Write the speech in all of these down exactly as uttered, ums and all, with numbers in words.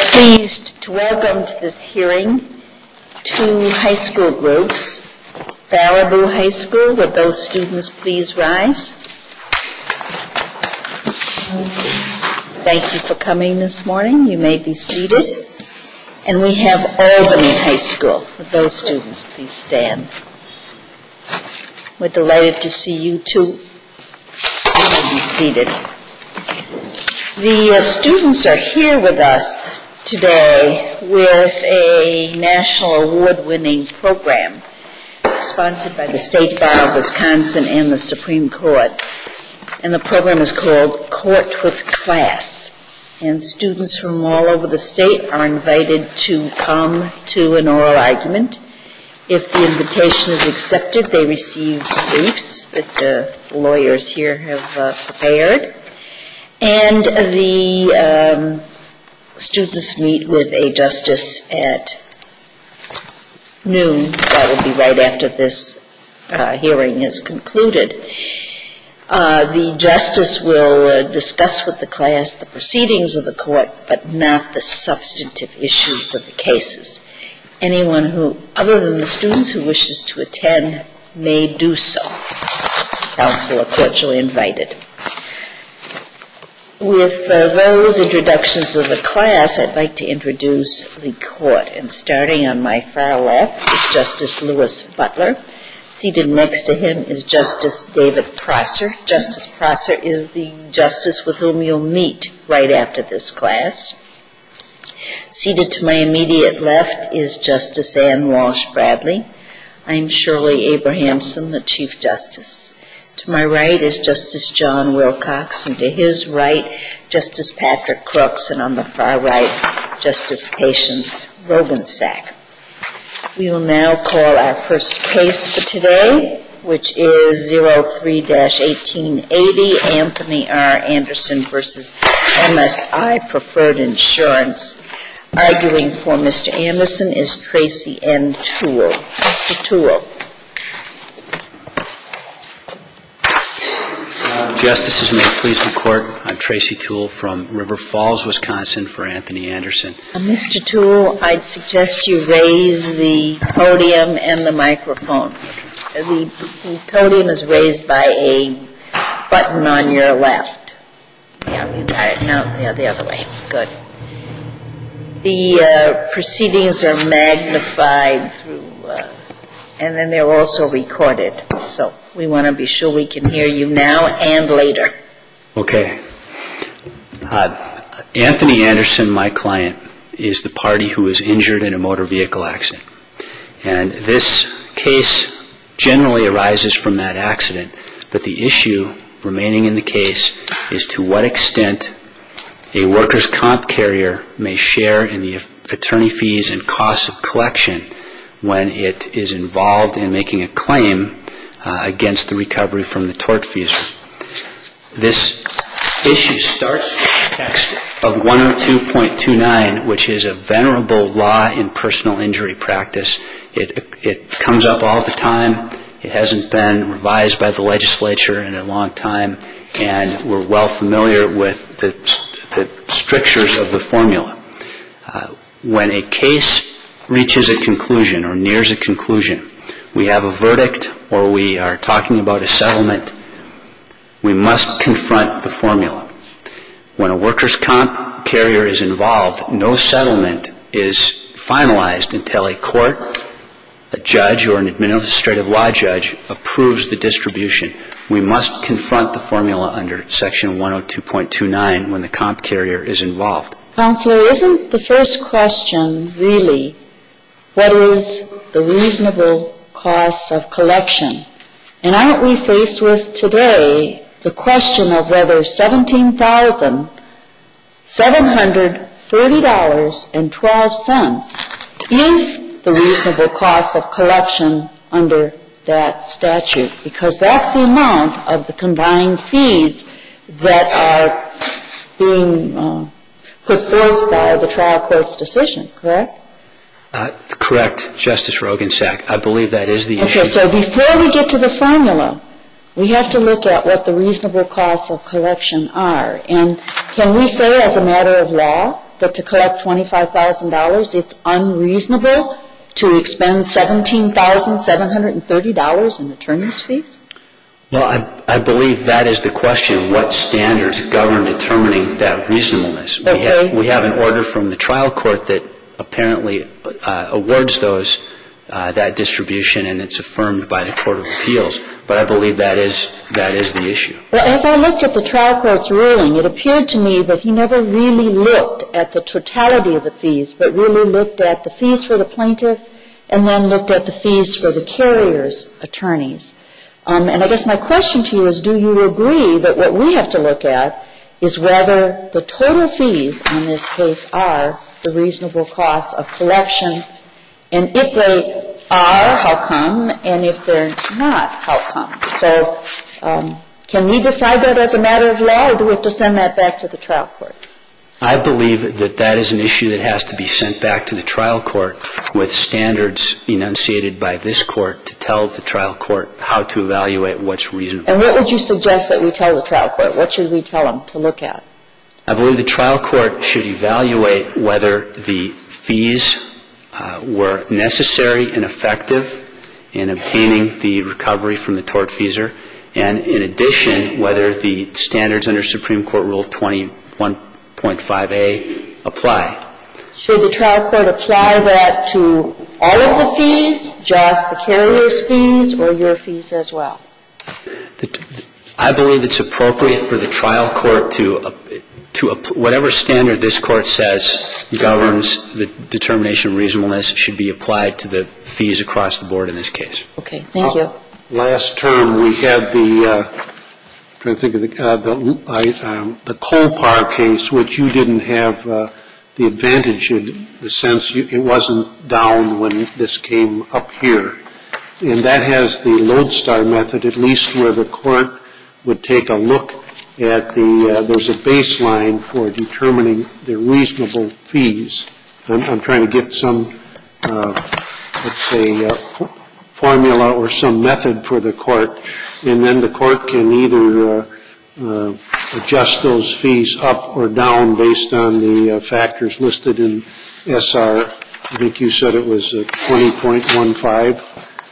pleased to welcome to this hearing two high school groups. Baraboo High School, would those students please rise? Thank you for coming this morning. You may be seated. And we have Albany High School. Would those students please stand? We're delighted to see you too. You may be seated. The uh, students are here with us today with a national award-winning program sponsored by the State Bar of Wisconsin and the Supreme Court. And the program is called Court with Class. And students from all over the state are invited to come to an oral argument. If the invitation is accepted, they receive briefs that uh, the lawyers here have uh, prepared. And the um, students meet with a justice at noon. That will be right after this uh, hearing is concluded. Uh, the justice will uh, discuss with the class the proceedings of the court, but not the substantive issues of the cases. Anyone who, other than the students who wishes to attend, may do so. Counsel are cordially invited. With uh, those introductions of the class, I'd like to introduce the court. And starting on my far left is Justice Louis Butler. Seated next to him is Justice David Prosser. Justice Prosser is the justice with whom you'll meet right after this class. Seated to my immediate left is Justice Ann Walsh Bradley. I'm Shirley Abrahamson, the Chief Justice. To my right is Justice John Wilcox, and to his right, Justice Patrick Crooks, and on the far right, Justice Patience Rogensack. We will now call our first case for today, which is zero three dash eighteen eighty, Anthony R. Anderson versus M S I Preferred Insurance. Arguing for Mister Anderson is Tracy N. Toole. Mister Toole. Justices, may it please the Court, I'm Tracy Toole from River Falls, Wisconsin, for Anthony Anderson. Uh, Mister Toole, I'd suggest you raise the podium and the microphone. The, the podium is raised by a button on your left. Yeah, you got it. No, yeah, the other way. Good. The uh, proceedings are magnified through, uh, and then they're also recorded. So we want to be sure we can hear you now and later. Okay. Uh, Anthony Anderson, my client, is the party who was injured in a motor vehicle accident. And this case generally arises from that accident, but the issue remaining in the case is to what extent a workers' comp carrier may share in the attorney fees and costs of collection when it is involved in making a claim uh, against the recovery from the tortfeasor. This issue starts with the text of one oh two point two nine, which is a venerable law in personal injury practice. It, it comes up all the time. It hasn't been revised by the legislature in a long time, and we're well familiar with the, the strictures of the formula. Uh, when a case reaches a conclusion or nears a conclusion, we have a verdict or we are talking about a settlement, we must confront the formula. When a workers' comp carrier is involved, no settlement is finalized until a court, a judge, or an administrative law judge approves the distribution. We must confront the formula under Section one oh two point two nine when the comp carrier is involved. Counselor, isn't the first question really what is the reasonable cost of collection? And aren't we faced with today the question of whether seventeen thousand seven hundred thirty dollars and twelve cents is the reasonable cost of collection under that statute? Because that's the amount of the combined fees that are being uh, put forth by the trial court's decision, correct? Uh, correct, Justice Rogensack. I believe that is the issue. Okay, so before we get to the formula, we have to look at what the reasonable costs of collection are. And can we say as a matter of law that to collect twenty-five thousand dollars, it's unreasonable to expend seventeen thousand seven hundred thirty dollars in attorney's fees? Well, I, I believe that is the question. What standards govern determining that reasonableness? Okay. We have, we have an order from the trial court that apparently uh, awards those, uh, that distribution, and it's affirmed by the Court of Appeals. But I believe that is, that is the issue. Well, as I looked at the trial court's ruling, it appeared to me that he never really looked at the totality of the fees, but really looked at the fees for the plaintiff and then looked at the fees for the carrier's attorneys. Um, and I guess my question to you is, do you agree that what we have to look at is whether the total fees in this case are the reasonable costs of collection? And if they are, how come? And if they're not, how come? So um, can we decide that as a matter of law, or do we have to send that back to the trial court? I believe that that is an issue that has to be sent back to the trial court with standards enunciated by this court to tell the trial court how to evaluate what's reasonable. And what would you suggest that we tell the trial court? What should we tell them to look at? I believe the trial court should evaluate whether the fees uh, were necessary and effective in obtaining the recovery from the tortfeasor, and in addition, whether the standards under Supreme Court Rule twenty-one point five A apply. Should the trial court apply that to all of the fees, just the carrier's fees, or your fees as well? The, I believe it's appropriate for the trial court to, uh, to uh, whatever standard this court says governs the determination of reasonableness should be applied to the fees across the board in this case. Okay, thank you. Uh, last term we had the uh, trying to think of the uh, the, I, um, the Colpar case, which you didn't have uh, the advantage in the sense you, it wasn't down when this came up here, and that has the lodestar method, at least where the court would take a look at the uh, there's a baseline for determining the reasonable fees. I'm, I'm trying to get some uh, let's say uh, formula or some method for the court, and then the court can either uh, uh, adjust those fees up or down based on the uh, factors listed in S R. I think you said it was uh, twenty point one five.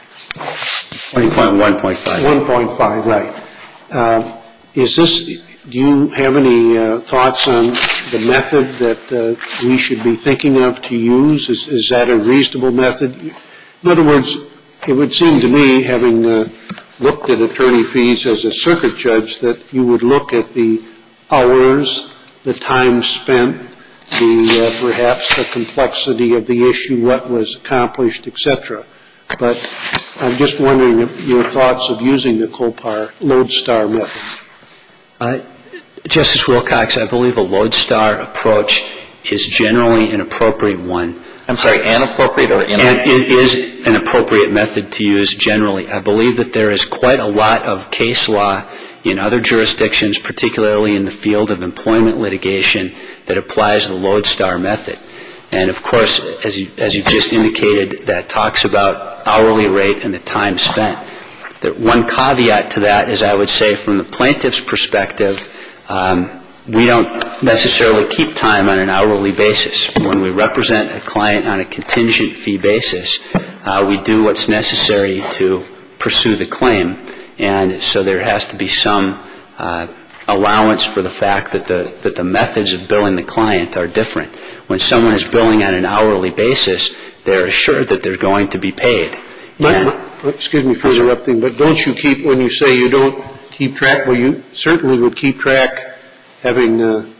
twenty point one point five. one point five, right. Uh, is this, do you have any uh, thoughts on the method that uh, we should be thinking of to use? Is, is that a reasonable method? In other words, it would seem to me, having uh, looked at attorney fees as a circuit judge, that you would look at the hours, the time spent, the uh, perhaps the complexity of the issue, what was accomplished, et cetera. But I'm just wondering if your thoughts of using the Colpar lodestar method. Uh, Justice Wilcox, I believe a lodestar approach is generally an appropriate one. I'm sorry, an appropriate or inappropriate? And it is an appropriate method to use generally. I believe that there is quite a lot of case law in other jurisdictions, particularly in the field of employment litigation, that applies the lodestar method. And, of course, as you, as you just indicated, that talks about hourly rate and the time spent. The one caveat to that is, I would say, from the plaintiff's perspective, um, we don't necessarily keep time on an hourly basis. When we represent a client on a contingent fee basis, uh, we do what's necessary to pursue the claim. And so there has to be some uh, allowance for the fact that the, that the methods of billing the client are different. When someone is billing on an hourly basis, they're assured that they're going to be paid. My, my, excuse me for interrupting, but don't you keep, when you say you don't keep track, well, you certainly would keep track, having, uh,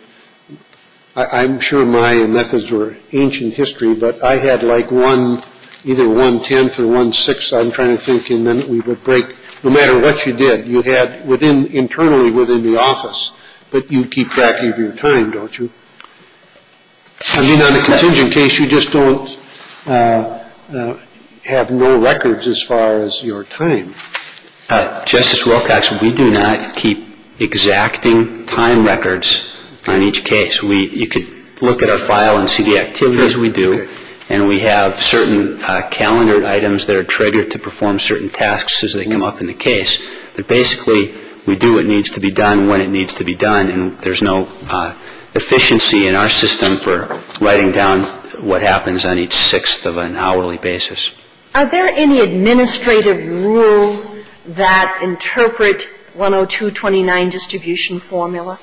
I, I'm sure my methods were ancient history, but I had like one, either one-tenth or one-sixth, I'm trying to think, and then we would break, no matter what you did, you had within, internally within the office, but you keep track of your time, don't you? I mean, on a contingent case, you just don't uh, uh, have no records as far as your time. Uh, Justice Wilcox, we do not keep exacting time records okay. on each case. We, you could look at our file and see the activities we do, okay. and we have certain uh, calendared items that are triggered to perform certain tasks as they come up in the case. But basically, we do what needs to be done when it needs to be done, and there's no uh, efficiency in our system for writing down what happens on each sixth of an hourly basis. Are there any administrative rules that interpret one oh two twenty-nine distribution formula?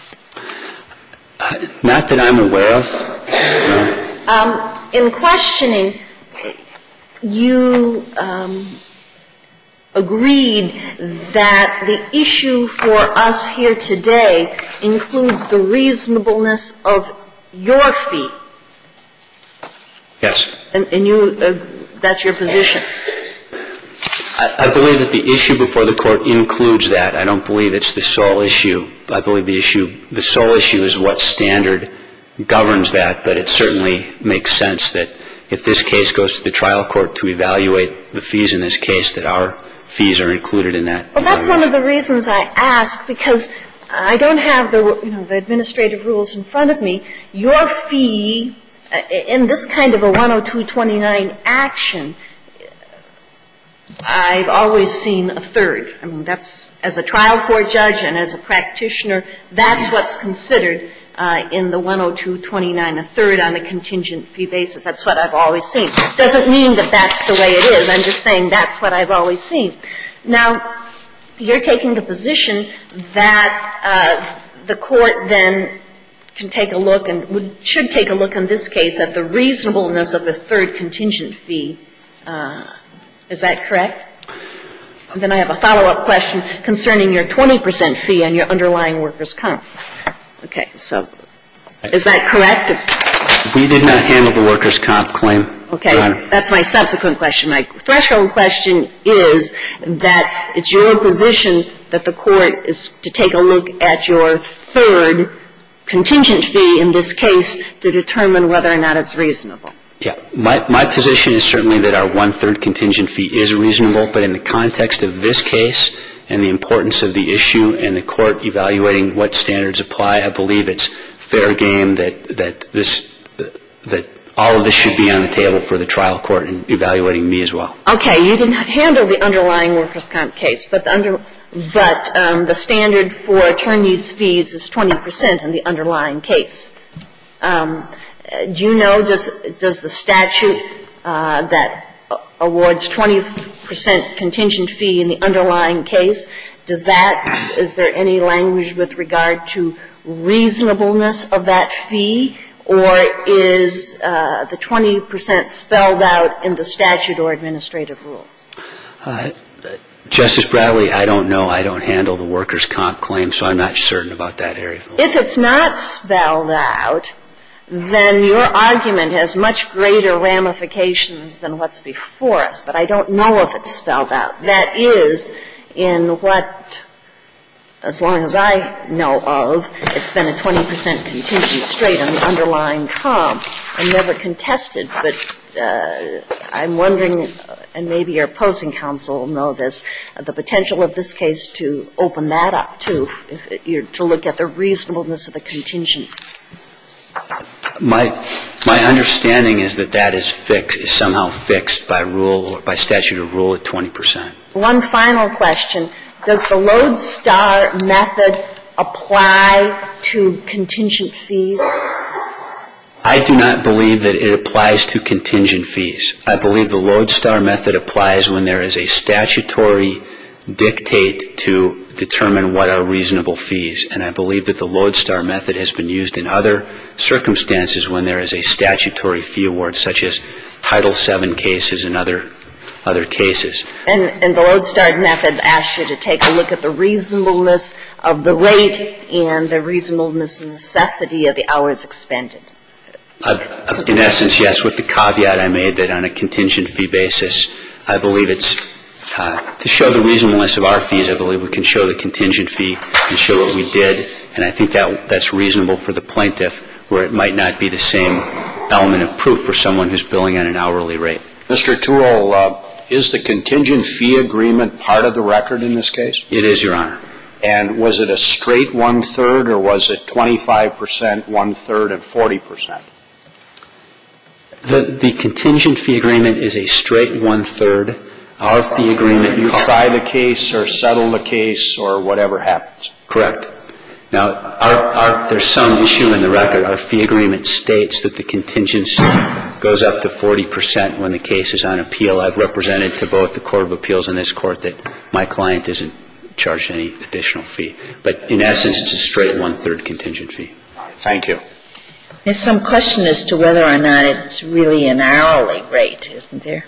Uh, not that I'm aware of. No. Um, in questioning, you um, agreed that the issue for us here today includes the reasonableness of your fee. Yes. And, and you, uh, that's your position. I, I believe that the issue before the court includes that. I don't believe it's the sole issue. I believe the issue, the sole issue is what standard governs that, but it certainly makes sense that if this case goes to the trial court to evaluate the fees in this case, that our fees are included in that. Well, that's one of the reasons I ask, because I don't have the, you know, the administrative rules in front of me. Your fee uh, in this kind of a one oh two twenty-nine action, I've always seen a third. I mean, that's, as a trial court judge and as a practitioner, that's what's considered uh, in the one oh two twenty-nine, a third on a contingent fee basis. That's what I've always seen. Doesn't mean that that's the way it is. I'm just saying that's what I've always seen. Now, you're taking the position that uh, the court then can take a look and would, should take a look in this case at the reasonableness of the third contingent fee. Uh, is that correct? And then I have a follow-up question concerning your twenty percent fee on your underlying workers' comp. Okay, so is that correct? We did not handle the workers' comp claim. Okay, that's my subsequent question. My threshold question is that it's your position that the court is to take a look at your third contingent fee in this case to determine whether or not it's reasonable. Yeah. My, my position is certainly that our one-third contingent fee is reasonable, but in the context of this case and the importance of the issue and the court evaluating what standards apply, I believe it's fair game that, that this, that all of this should be on the table for the trial court in evaluating me as well. Okay. You didn't handle the underlying workers' comp case, but the under, but um, the standard for attorneys' fees is twenty percent in the underlying case. Um, do you know, does, does the statute uh, that awards twenty percent contingent fee in the underlying case, does that, is there any language with regard to reasonableness of that fee, or is uh, the twenty percent spelled out in the statute or administrative rule? Uh, Justice Bradley, I don't know. I don't handle the workers' comp claim, so I'm not certain about that area. If it's not spelled out, then your argument has much greater ramifications than what's before us. But I don't know if it's spelled out. That is, in what, as long as I know of, it's been a twenty percent contingent straight on the underlying comp and never contested. But uh, I'm wondering, and maybe your opposing counsel will know this, uh, the potential of this case to open that up, too, if it, you're to look at the reasonableness of the contingent. My my understanding is that that is fixed, is somehow fixed by rule or by statute or rule at twenty percent. One final question. Does the lodestar method apply to contingent fees? I do not believe that it applies to contingent fees. I believe the lodestar method applies when there is a statutory dictate to determine what are reasonable fees. And I believe that the lodestar method has been used in other circumstances when there is a statutory fee award, such as Title seven cases and other other cases. And, and the lodestar method asks you to take a look at the reasonableness of the rate and the reasonableness and necessity of the hours expended. Uh, in essence, yes, with the caveat I made that on a contingent fee basis, I believe it's uh, to show the reasonableness of our fees, I believe we can show the contingent fee and show what we did, and I think that that's reasonable for the plaintiff, where it might not be the same element of proof for someone who's billing on an hourly rate. Mister Toole, uh, is the contingent fee agreement part of the record in this case? It is, Your Honor. And was it a straight one-third, or was it twenty-five percent, one-third, and forty percent? The, the contingent fee agreement is a straight one-third. Our fee agreement... You try the case or settle the case or whatever happens. Correct. Now, our, our, there's some issue in the record. Our fee agreement states that the contingency goes up to forty percent when the case is on appeal. I've represented to both the Court of Appeals and this Court that my client isn't charged any additional fee. But in essence, it's a straight one-third contingent fee. Thank you. There's some question as to whether or not it's really an hourly rate, isn't there?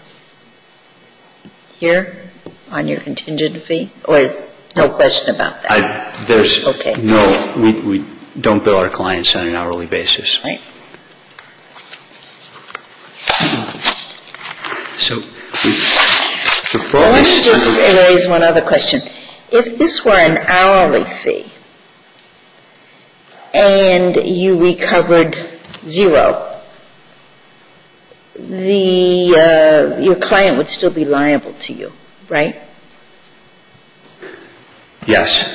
Here, on your contingent fee? Or no question about that? I, there's okay. no, we, we don't bill our clients on an hourly basis. Right. So, we, the well, let me just raise one other question. If this were an hourly fee and you recovered zero, the uh, your client would still be liable to you, right? Yes.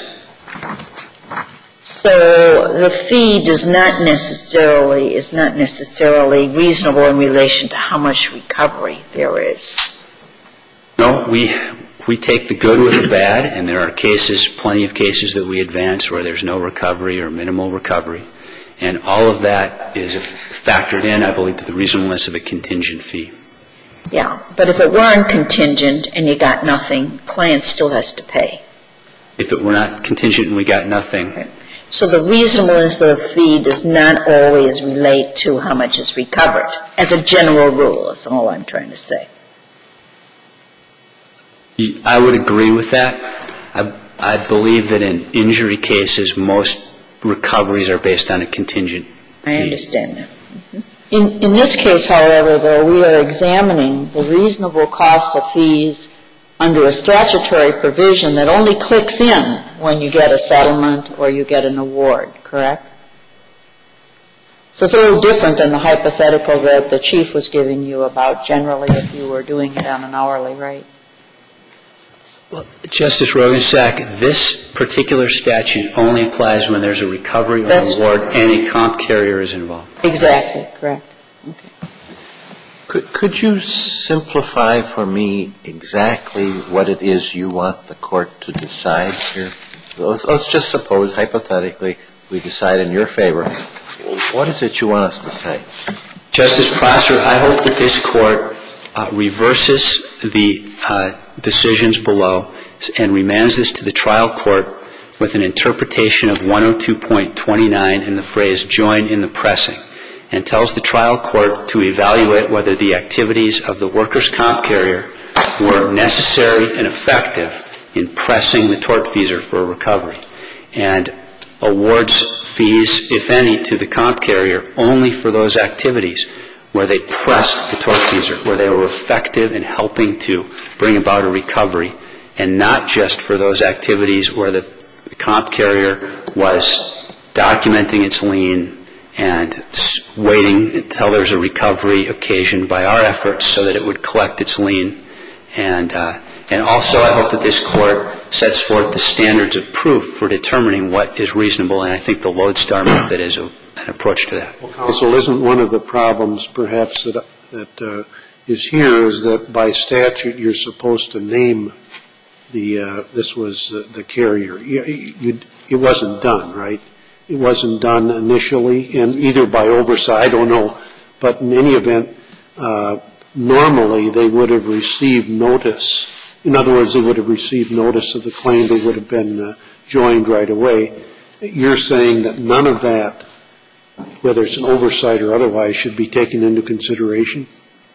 So the fee does not necessarily is not necessarily reasonable in relation to how much recovery there is. No, we we take the good with the bad, and there are cases, plenty of cases that we advance where there's no recovery or minimal recovery, and all of that is factored in, I believe, to the reasonableness of a contingent fee. Yeah, but if it weren't contingent and you got nothing, client still has to pay. If it were not contingent and we got nothing. Right. So the reasonableness of the fee does not always relate to how much is recovered, as a general rule, is all I'm trying to say. I would agree with that. I, I believe that in injury cases, most recoveries are based on a contingent fee. I understand that. Mm-hmm. In, in this case, however, though, we are examining the reasonable cost of fees under a statutory provision that only clicks in when you get a settlement or you get an award, correct? So it's a little different than the hypothetical that the Chief was giving you about generally if you were doing it on an hourly rate. Well, Justice Rogensack, this particular statute only applies when there's a recovery or an award and a comp carrier is involved. Exactly, correct. Okay. Could, could you simplify for me exactly what it is you want the court to decide here? Let's, let's just suppose, hypothetically, we decide in your favor. What is it you want us to say? Justice Prosser, I hope that this court uh, reverses the uh, decisions below and remands this to the trial court with an interpretation of one oh two point twenty-nine in the phrase join in the pressing, and tells the trial court to evaluate whether the activities of the workers' comp carrier were necessary and effective in pressing the tortfeasor for a recovery, and awards fees, if any, to the comp carrier only for those activities where they pressed the tortfeasor, where they were effective in helping to bring about a recovery, and not just for those activities where the comp carrier was documenting its lien and waiting until there's a recovery occasioned by our efforts so that it would collect its lien. And, uh, and also I hope that this court sets forth the standards of proof for determining what is reasonable, and I think the lodestar method is a, an approach to that. Well, counsel, isn't one of the problems perhaps that, that uh, is here is that by statute you're supposed to name the, uh, this was uh, the carrier. You, you, it wasn't done, right? It wasn't done initially, and either by oversight, I don't know, but in any event, uh, normally they would have received notice. In other words, they would have received notice of the claim. They would have been uh, joined right away. You're saying that none of that, whether it's an oversight or otherwise, should be taken into consideration?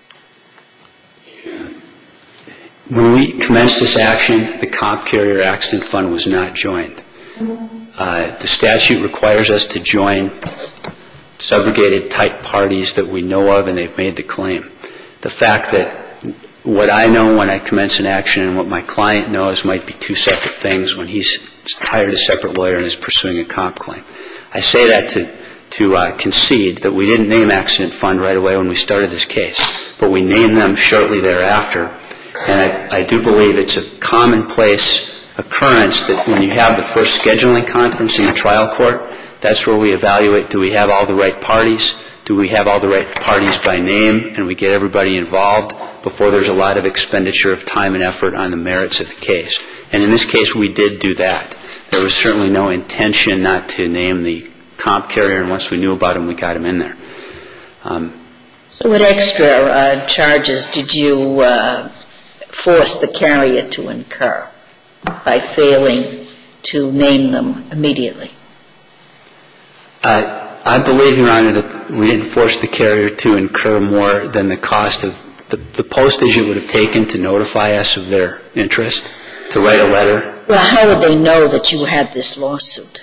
When we commenced this action, the comp carrier accident fund was not joined. Uh, the statute requires us to join subrogated type parties that we know of and they've made the claim. The fact that what I know when I commence an action and what my client knows might be two separate things when he's hired a separate lawyer and is pursuing a comp claim. I say that to, to uh, concede that we didn't name accident fund right away when we started this case, but we named them shortly thereafter. And I, I do believe it's a commonplace occurrence that when you have the first scheduling conference in the trial court, that's where we evaluate, do we have all the right parties? Do we have all the right parties by name? And we get everybody involved before there's a lot of expenditure of time and effort on the merits of the case. And in this case, we did do that. there was certainly no intention not to name the comp carrier, and once we knew about him, we got him in there. Um, so what extra uh, charges did you uh, force the carrier to incur by failing to name them immediately? Uh, I believe, Your Honor, that we didn't force the carrier to incur more than the cost of the, the postage it would have taken to notify us of their interest, to write a letter. Well, how would they know that you had this lawsuit?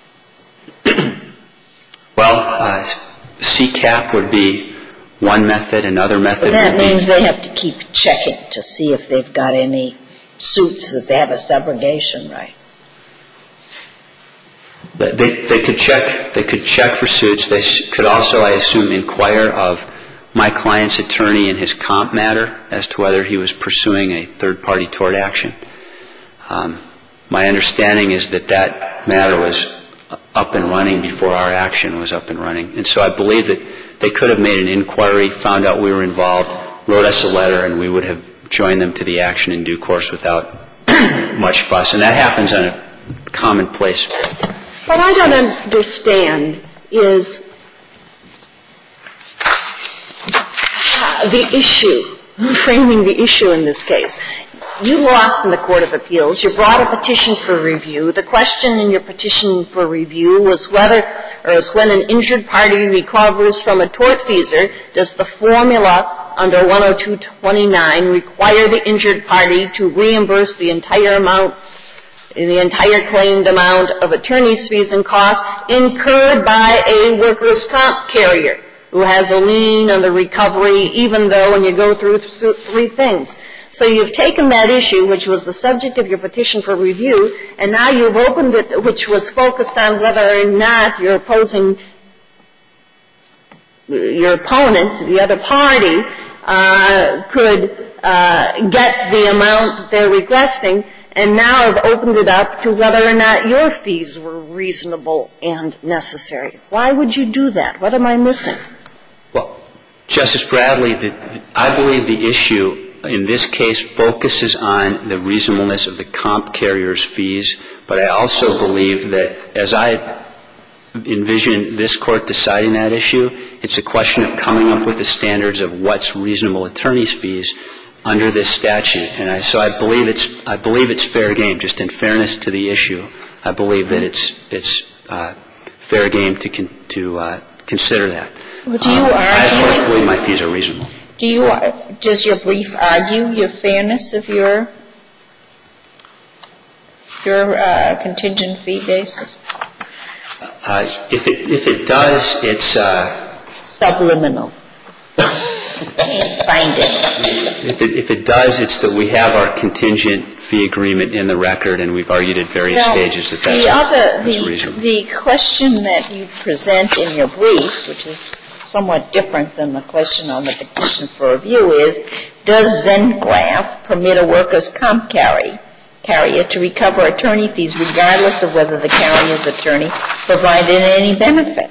Well, uh, C CAP would be one method. Another method But that would means be, they have to keep checking to see if they've got any suits that they have a subrogation right. They, they could check. They could check for suits. They could also, I assume, inquire of my client's attorney in his comp matter as to whether he was pursuing a third-party tort action. Um, my understanding is that that matter was up and running before our action was up and running, and so I believe that they could have made an inquiry, found out we were involved, wrote us a letter, and we would have joined them to the action in due course without much fuss. And that happens on a commonplace. What I don't understand is the issue, framing the issue in this case. You lost in the Court of Appeals. You brought a petition for review. The question in your petition for review was whether, or is when an injured party recovers from a tortfeasor, does the formula under one oh two twenty-nine require the injured party to reimburse the entire amount, the entire claimed amount of attorney's fees and costs incurred by a workers' comp carrier who has a lien on the recovery, even though when you go through three things. So you've taken that issue, which was the subject of your petition for review, and now you've opened it, which was focused on whether or not your opposing, your opponent, the other party, uh, could uh, get the amount that they're requesting, and now have opened it up to whether or not your fees were reasonable and necessary. Why would you do that? What am I missing? Well, Justice Bradley, the, I believe the issue in this case focuses on the reasonableness of the comp carrier's fees, but I also believe that as I envision this Court deciding that issue, it's a question of coming up with the standards of what's reasonable attorney's fees under this statute. And I, so I believe it's I believe it's fair game. Just in fairness to the issue, I believe that it's it's uh, fair game to con, to uh, consider that. Well, do you um, argue? I of course believe my fees are reasonable. Do you, does your brief argue your fairness of your, your uh, contingent fee basis? Uh, if it if it does, it's uh, subliminal. Can't find it. If it if it does, it's that we have our contingent fee agreement in the record, and we've argued at various now, stages that that's, the other, that's the, reasonable. The question that you present in your brief, which is somewhat different than the question on the petition for review, is, does Zengraph permit a workers' comp carry, carrier to recover attorney fees regardless of whether the carrier's attorney provided any benefit?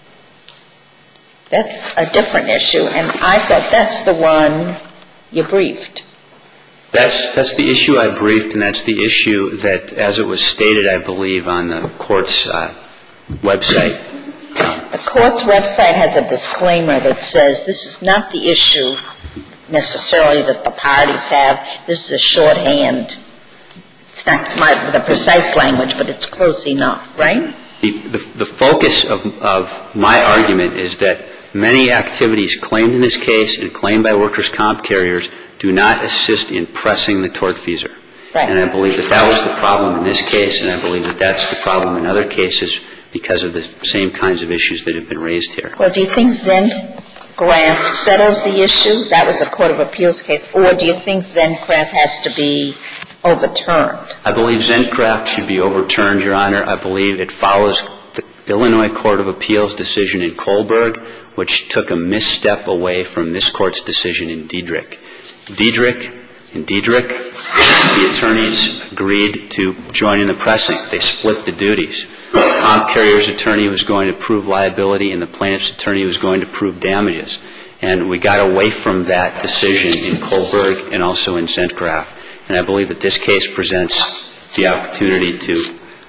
That's a different issue, and I thought that's the one you briefed. That's that's the issue I briefed, and that's the issue that, as it was stated, I believe, on the Court's uh, website. The Court's website has a disclaimer that says this is not the issue necessarily that the parties have. This is a shorthand. It's not my, the precise language, but it's close enough, right? The, the, the focus of, of my argument is that many activities claimed in this case and claimed by workers' comp carriers do not assist in pressing the tortfeasor. Right. And I believe that that was the problem in this case, and I believe that that's the problem in other cases because of the same kinds of issues that have been raised here. Well, do you think Zengraph settles the issue? That was a Court of Appeals case. Or do you think Zengraph has to be overturned? I believe Zengraph should be overturned, Your Honor. I believe it follows the Illinois Court of Appeals decision in Kohlberg, which took a misstep away from this Court's decision in Diedrich. Diedrich, in Diedrich, the attorneys agreed to join in the pressing. They split the duties. The comp carrier's attorney was going to prove liability, and the plaintiff's attorney was going to prove damages. And we got away from that decision in Kohlberg and also in Zengraph. And I believe that this case presents the opportunity to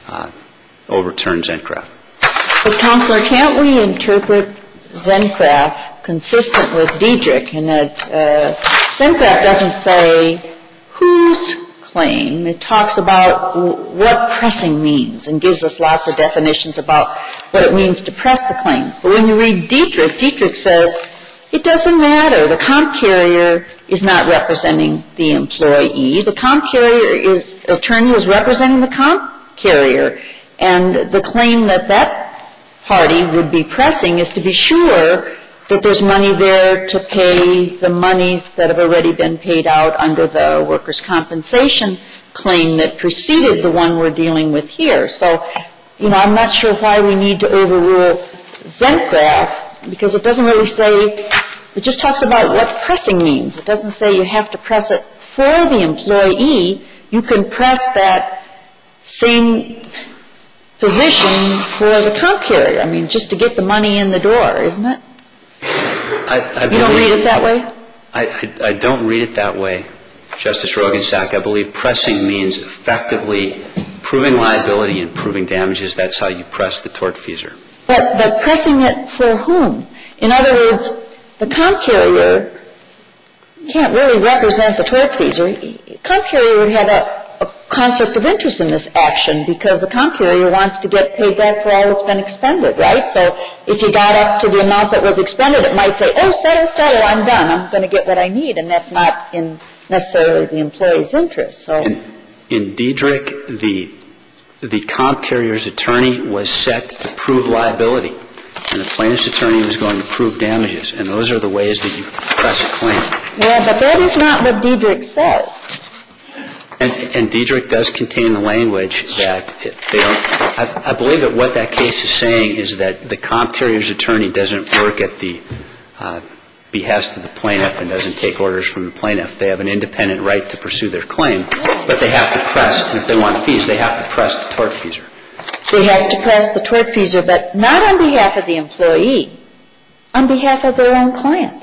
uh, overturn Zentgraf. But, Counselor, can't we interpret Zentgraf consistent with Diedrich in that uh, Zentgraf doesn't say whose claim. It talks about w- what pressing means and gives us lots of definitions about what it means to press the claim. But when you read Diedrich, Diedrich says it doesn't matter. The comp carrier is not representing the employee. The comp carrier is, attorney is representing the comp carrier. And the claim that that party would be pressing is to be sure that there's money there to pay the monies that have already been paid out under the workers' compensation claim that preceded the one we're dealing with here. So, you know, I'm not sure why we need to overrule Zentgraf, because it doesn't really say, it just talks about what pressing means. It doesn't say you have to press it for the employee. You can press that same position for the comp carrier. I mean, just to get the money in the door, isn't it? I, I you don't read it that way? I, I, I don't read it that way, Justice Rogensack. I believe pressing means effectively proving liability and proving damages. That's how you press the tortfeasor. But, but pressing it for whom? In other words, the comp carrier can't really represent the tortfeasor. Comp carrier would have a, a conflict of interest in this action because the comp carrier wants to get paid back for all that's been expended, right? So if you got up to the amount that was expended, it might say, oh, settle, settle, I'm done. I'm going to get what I need. And that's not in necessarily the employee's interest. So in, in Diedrich, the, the comp carrier's attorney was set to prove liability, and the plaintiff's attorney was going to prove damages. And those are the ways that you press a claim. Yeah, but that is not what Diedrich says. And, and Diedrich does contain the language that it, they don't, I, I believe that what that case is saying is that the comp carrier's attorney doesn't work at the uh, behest of the plaintiff and doesn't take orders from the plaintiff. They have an independent right to pursue their claim, but they have to press, and if they want fees, they have to press the tortfeasor. They have to press the tortfeasor, but not on behalf of the employee, on behalf of their own client.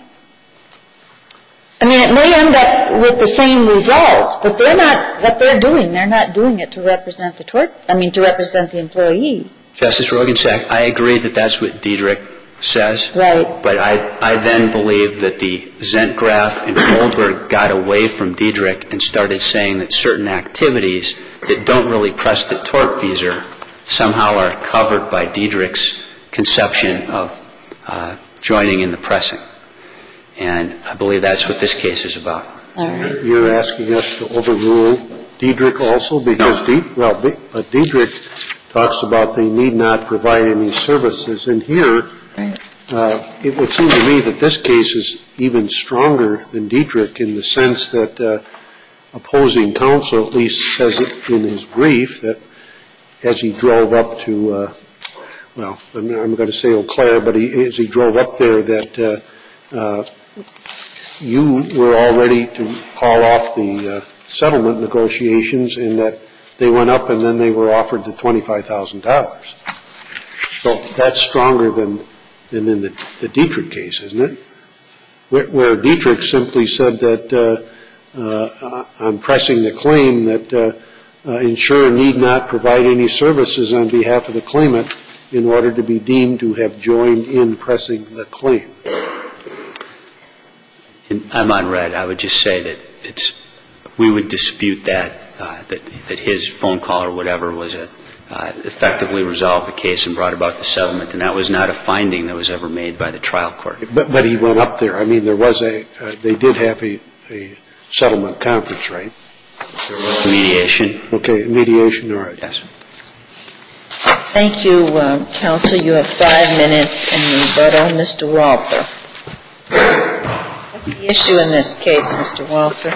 I mean, it may end up with the same result, but they're not, what they're doing, they're not doing it to represent the tort, I mean, to represent the employee. Justice Rogensack, I agree that that's what Diedrich says. Right. But I, I then believe that the Zentgraf and Goldberg got away from Diedrich and started saying that certain activities that don't really press the tortfeasor somehow are covered by Diedrich's conception of uh, joining in the pressing. And I believe that's what this case is about. All right. You're asking us to overrule Diedrich also? Because, No. Diedrich, well, but Diedrich talks about they need not provide any services. And here, Right. uh, it would seem to me that this case is even stronger than Diedrich in the sense that uh, opposing counsel at least says it in his brief that as he drove up to, uh, well, I'm, I'm going to say Eau Claire, but he, as he drove up there that uh, uh, you were all ready to call off the uh, settlement negotiations and that they went up and then they were offered the twenty-five thousand dollars. So that's stronger than, than in the, the Diedrich case, isn't it? Where, where Diedrich simply said that uh, uh, I'm pressing the claim that uh, uh, insurer need not provide any services on behalf of the claimant in order to be deemed to have joined in pressing the claim. And I'm on red. I would just say that it's, we would dispute that, uh, that, that his phone call or whatever was a, uh, effectively resolved the case and brought about the settlement, and that was not a finding that was ever made by the trial court. But, but he went up there. I mean, there was a, uh, they did have a, a settlement conference, right? There was mediation. Okay, mediation, all right. Yes. Thank you, uh, counsel. You have five minutes in rebuttal. Mister Walther. What's the issue in this case, Mister Walther?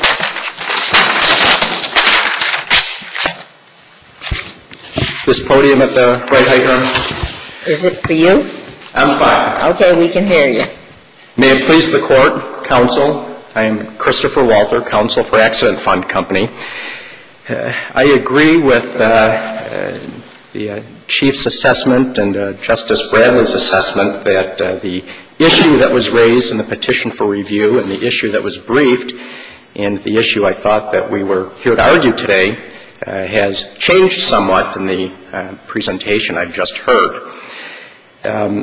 Is this podium at the right height, Your Honor? Is it for you? I'm fine. Okay, we can hear you. May it please the Court, counsel, I am Christopher Walther, counsel for Accident Fund Company. Uh, I agree with uh, uh, the uh, Chief's assessment and uh, Justice Bradley's assessment that uh, the issue that was raised in the petition for review and the issue that was briefed and the issue I thought that we were here to argue today uh, has changed somewhat in the uh, presentation I've just heard. Um,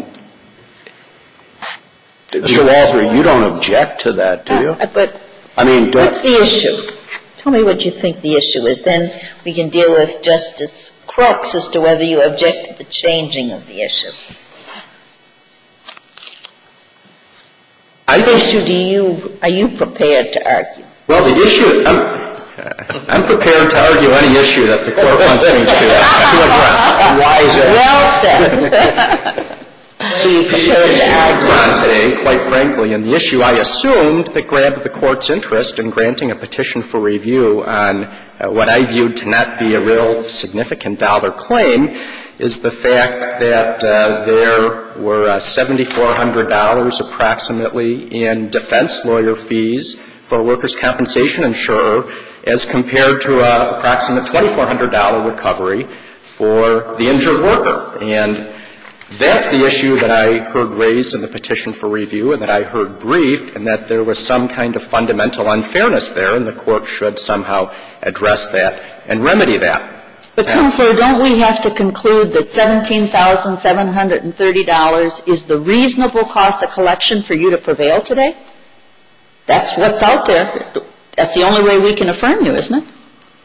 Mister Walther, you don't object to that, do you? Uh, but I mean, what's the issue? Tell me what you think the issue is. Then we can deal with Justice Crooks as to whether you object to the changing of the issue. I think, what issue do you, are you prepared to argue? Well, the issue, I'm, I'm prepared to argue any issue that the court wants me to, to address. Why is that? Well said. Are you prepared to argue on today, quite frankly, and the issue I assumed that grabbed the court's interest in granting a petition for review on uh, what I viewed to not be a real significant dollar claim is the fact that uh, there were uh, seven thousand four hundred dollars approximately in defense lawyer fees for a workers' compensation insurer as compared to an approximate two thousand four hundred dollars recovery for the injured worker. And that's the issue that I heard raised in the petition for review and that I heard briefed, and that there was some kind of fundamental unfairness there, and the court should somehow address that and remedy that. But, Counselor, don't we have to conclude that seventeen thousand seven hundred thirty dollars is the reasonable cost of collection for you to prevail today? That's what's out there. That's the only way we can affirm you, isn't it?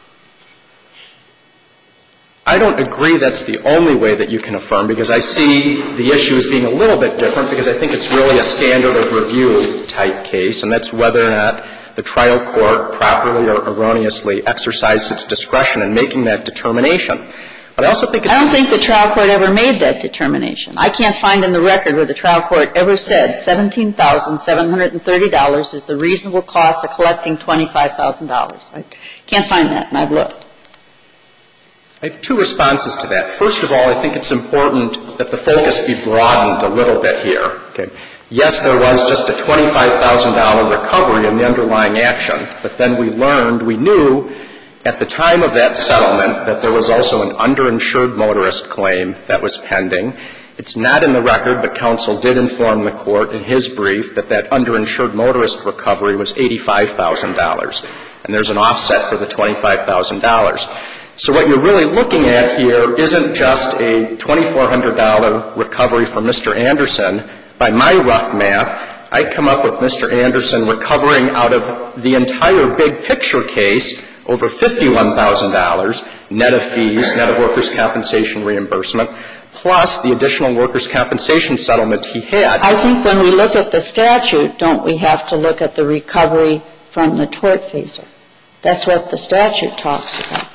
I don't agree that's the only way that you can affirm, because I see the issue as being a little bit different, because I think it's really a standard of review type case, and that's whether or not the trial court properly or erroneously exercised its discretion in making that determination. But I also think it's — I don't think the trial court ever made that determination. I can't find in the record where the trial court ever said seventeen thousand seven hundred thirty dollars is the reasonable cost of collecting twenty-five thousand dollars. I can't find that, and I've looked. I have two responses to that. First of all, I think it's important that the focus be broadened a little bit here. Okay. Yes, there was just a twenty-five thousand dollars recovery in the underlying action, but then we learned, we knew at the time of that settlement that there was also an underinsured motorist claim that was pending. It's not in the record, but counsel did inform the court in his brief that that underinsured motorist recovery was eighty-five thousand dollars, and there's an offset for the twenty-five thousand dollars. So what you're really looking at here isn't just a two thousand four hundred dollars recovery for Mister Anderson. By my rough math, I come up with Mister Anderson recovering out of the entire big picture case over fifty-one thousand dollars, net of fees, net of workers' compensation reimbursement, plus the additional workers' compensation settlement he had. I think when we look at the statute, don't we have to look at the recovery from the tortfeasor? That's what the statute talks about.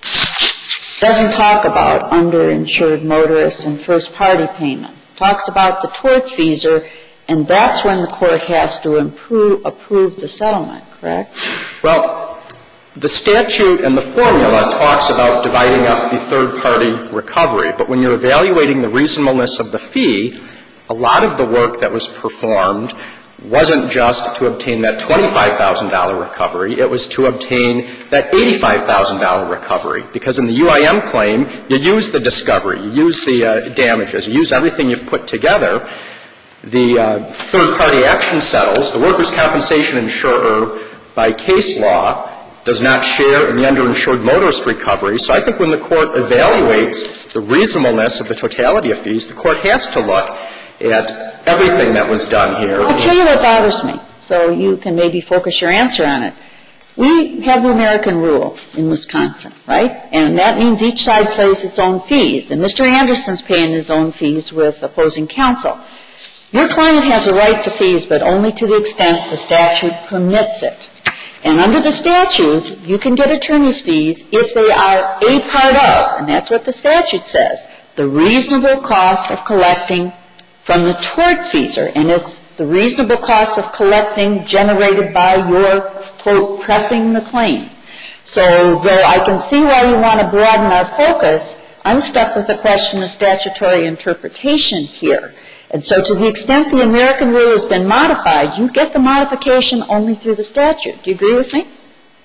It doesn't talk about underinsured motorists and first-party payment. It talks about the tortfeasor, and that's when the court has to improve, approve the settlement, correct? Well, the statute and the formula talks about dividing up the third-party recovery, but when you're evaluating the reasonableness of the fee, a lot of the work that was performed wasn't just to obtain that twenty-five thousand dollars recovery. It was to obtain that eighty-five thousand dollars recovery, because in the U I M claim, you use the discovery, you use the uh, damages, you use everything you've put together. The uh, third-party action settles. The workers' compensation insurer, by case law, does not share in the underinsured motorist recovery. So I think when the court evaluates the reasonableness of the totality of fees, the court has to look at everything that was done here. I'll tell you what bothers me, so you can maybe focus your answer on it. We have the American rule in Wisconsin, right? And that means each side pays its own fees. And Mister Anderson's paying his own fees with opposing counsel. Your client has a right to fees, but only to the extent the statute permits it. And under the statute, you can get attorney's fees if they are a part of, and that's what the statute says, the reasonable cost of collecting from the tortfeasor, and it's the reasonable cost of collecting generated by your, quote, pressing the claim. So though I can see why you want to broaden our focus, I'm stuck with the question of statutory interpretation here. And so to the extent the American rule has been modified, you get the modification only through the statute. Do you agree with me?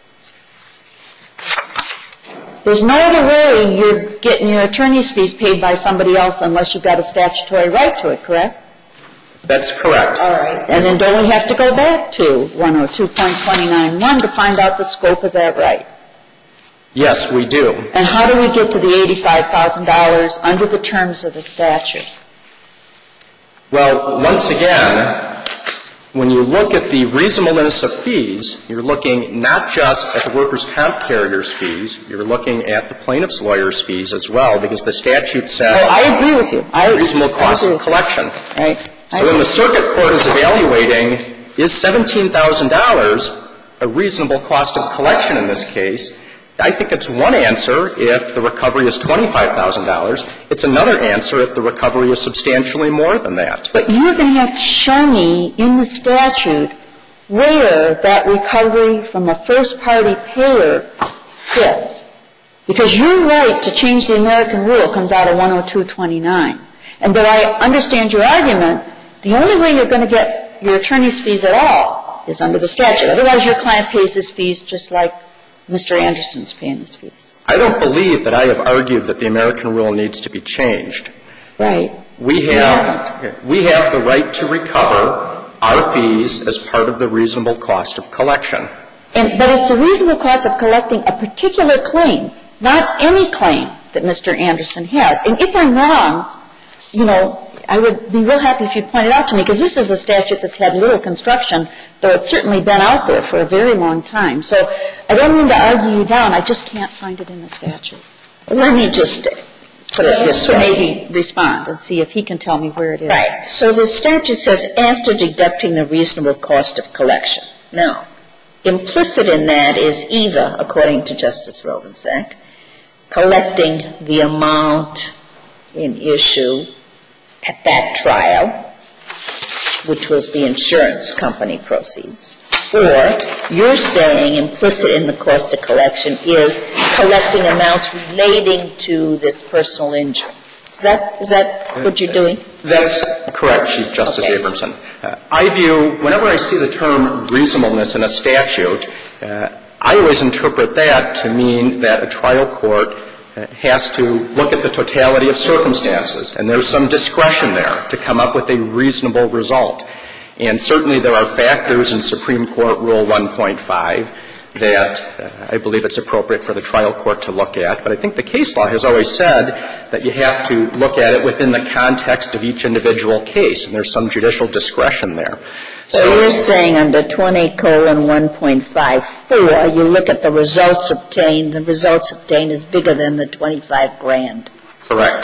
There's no other way you're getting your attorney's fees paid by somebody else unless you've got a statutory right to it, correct? That's correct. All right. And then don't we have to go back to one oh two point two nine one to find out the scope of that right? Yes, we do. And how do we get to the eighty-five thousand dollars under the terms of the statute? Well, once again, when you look at the reasonableness of fees, you're looking not just at the workers' comp carrier's fees, you're looking at the plaintiff's lawyer's fees as well, because the statute says oh, I agree with you. I, reasonable cost of collection. Right. So when the circuit court is evaluating, is seventeen thousand dollars a reasonable cost of collection in this case, I think it's one answer if the recovery is twenty-five thousand dollars. It's another answer if the recovery is substantially more than that. But you're going to have to show me in the statute where that recovery from a first-party payer fits. Because your right to change the American rule comes out of one oh two twenty-nine. And though I understand your argument, the only way you're going to get your attorney's fees at all is under the statute. Otherwise, your client pays his fees just like Mister Anderson's paying his fees. I don't believe that I have argued that the American rule needs to be changed. Right. We have, we have the right to recover our fees as part of the reasonable cost of collection. And, but it's a reasonable cost of collecting a particular claim, not any claim that Mister Anderson has. And if I'm wrong, you know, I would be real happy if you pointed out to me, because this is a statute that's had little construction, though it's certainly been out there for a very long time. So I don't mean to argue you down. I just can't find it in the statute. Let me just put it this way. Maybe respond and see if he can tell me where it is. Right. So the statute says after deducting the reasonable cost of collection. Now, implicit in that is either, according to Justice Rovensack, collecting the amount in issue at that trial, which was the insurance company proceeds, or you're saying implicit in the cost of collection is collecting amounts relating to this personal injury. Is that, is that what you're doing? That's correct, Chief Justice okay. Abramson. Uh, I view, whenever I see the term reasonableness in a statute, uh, I always interpret that to mean that a trial court has to look at the totality of circumstances, and there's some discretion there to come up with a reasonable result. And certainly there are factors in Supreme Court Rule one point five that uh, I believe it's appropriate for the trial court to look at. But I think the case law has always said that you have to look at it within the context of each individual case, and there's some judicial discretion there. So, so you're saying under twenty colon one point five four, you look at the results obtained, the results obtained is bigger than the twenty-five grand. Correct.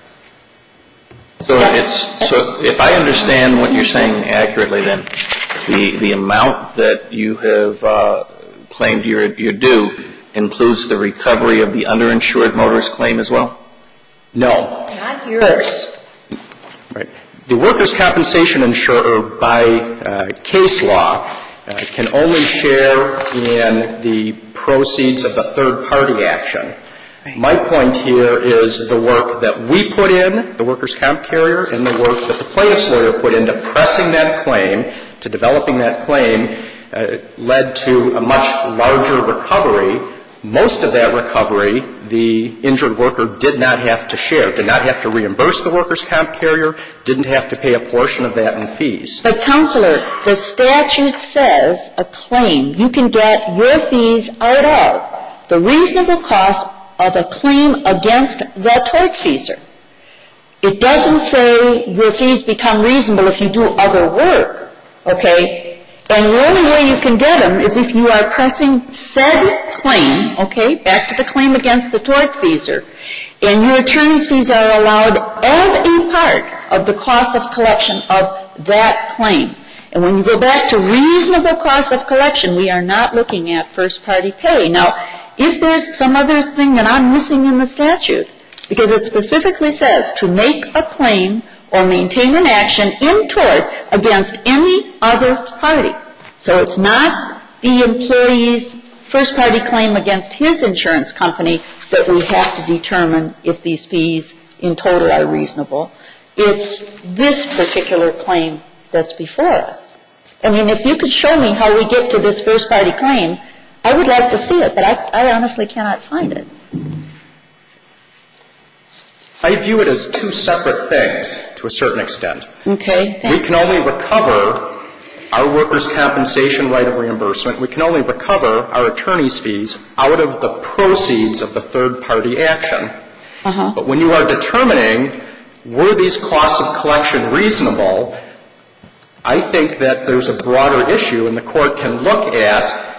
So it's, so if I understand what you're saying accurately, then the, the amount that you have, uh, claimed you're, you're due includes the recovery of the underinsured motorist claim as well? No. Not yours. Right. The workers' compensation insurer, by uh, case law, uh, can only share in the proceeds of the third-party action. Right. My point here is the work that we put in, the workers' comp carrier, and the work that the plaintiff's lawyer put into pressing that claim, to developing that claim, uh, led to a much larger recovery. Most of that recovery, the injured worker did not have to share, did not have to reimburse the workers' comp carrier, didn't have to pay a portion of that in fees. But, Counselor, the statute says a claim, you can get your fees out of the reasonable cost of a claim against the tortfeasor. It doesn't say your fees become reasonable if you do other work, okay? And the only way you can get them is if you are pressing said claim, okay, back to the claim against the tortfeasor, and your attorney's fees are allowed as a part of the cost of collection of that claim. And when you go back to reasonable cost of collection, we are not looking at first-party pay. Now, if there's some other thing that I'm missing in the statute, because it specifically says to make a claim or maintain an action in tort against any other party. So it's not the employee's first-party claim against his insurance company that we have to determine if these fees in total are reasonable. It's this particular claim that's before us. I mean, if you could show me how we get to this first-party claim, I would like to see it, but I, I honestly cannot find it. I view it as two separate things to a certain extent. Okay. We can only recover our workers' compensation right of reimbursement, we can only recover our attorney's fees out of the proceeds of the third-party action. Uh-huh. But when you are determining were these costs of collection reasonable, I think that there's a broader issue, and the Court can look at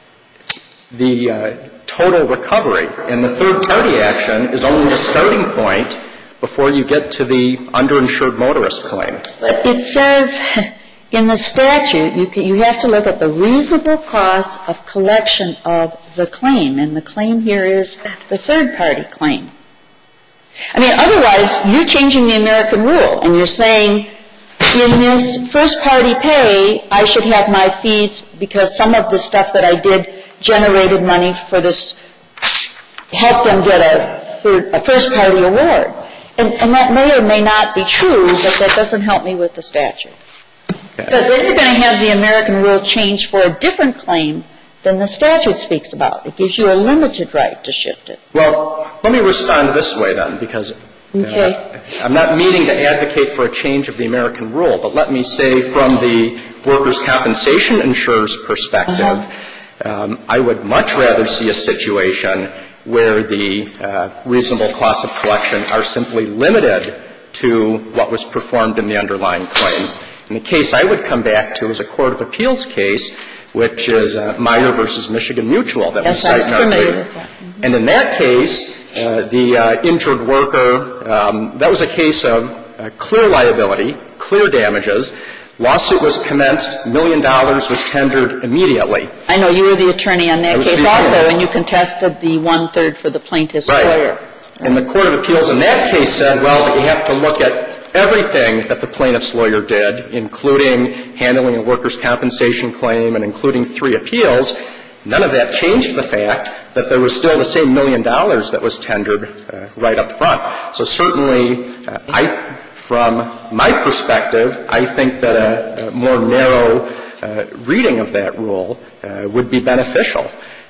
the uh, total recovery. And the third-party action is only the starting point before you get to the underinsured motorist claim. But it says in the statute, you, can, you have to look at the reasonable cost of collection of the claim, and the claim here is the third-party claim. I mean, otherwise, you're changing the American rule, and you're saying, in this first-party pay, I should have my fees because some of the stuff that I did generated money for this, helped them get a, third, a first-party award. And, and that may or may not be true, but that doesn't help me with the statute. Because then you're going to have the American rule changed for a different claim than the statute speaks about. It gives you a limited right to shift it. Well, let me respond this way then, because okay. uh, I'm not meaning to advocate for a change of the American rule, but let me say from the workers' compensation insurer's perspective, uh-huh. um, I would much rather see a situation where the uh, reasonable costs of collection are simply limited to what was performed in the underlying claim. And the case I would come back to is a court of appeals case, which is uh, Meyer versus Michigan Mutual that yes, we cite in our brief. Mm-hmm. And in that case, uh, the uh, injured worker, um, that was a case of uh, clear liability, clear damages. Lawsuit was commenced, million dollars was tendered immediately. I know you were the attorney on that case also, and you contested the one-third for the plaintiff's right. lawyer. And the court of appeals in that case said, well, you have to look at everything that the plaintiff's lawyer did, including handling a workers' compensation claim and including three appeals. None of that changed the fact that there was still the same million dollars that was tendered uh, right up front. So certainly, uh, I, from my perspective, I think that a, a more narrow uh, reading of that rule uh, would be beneficial.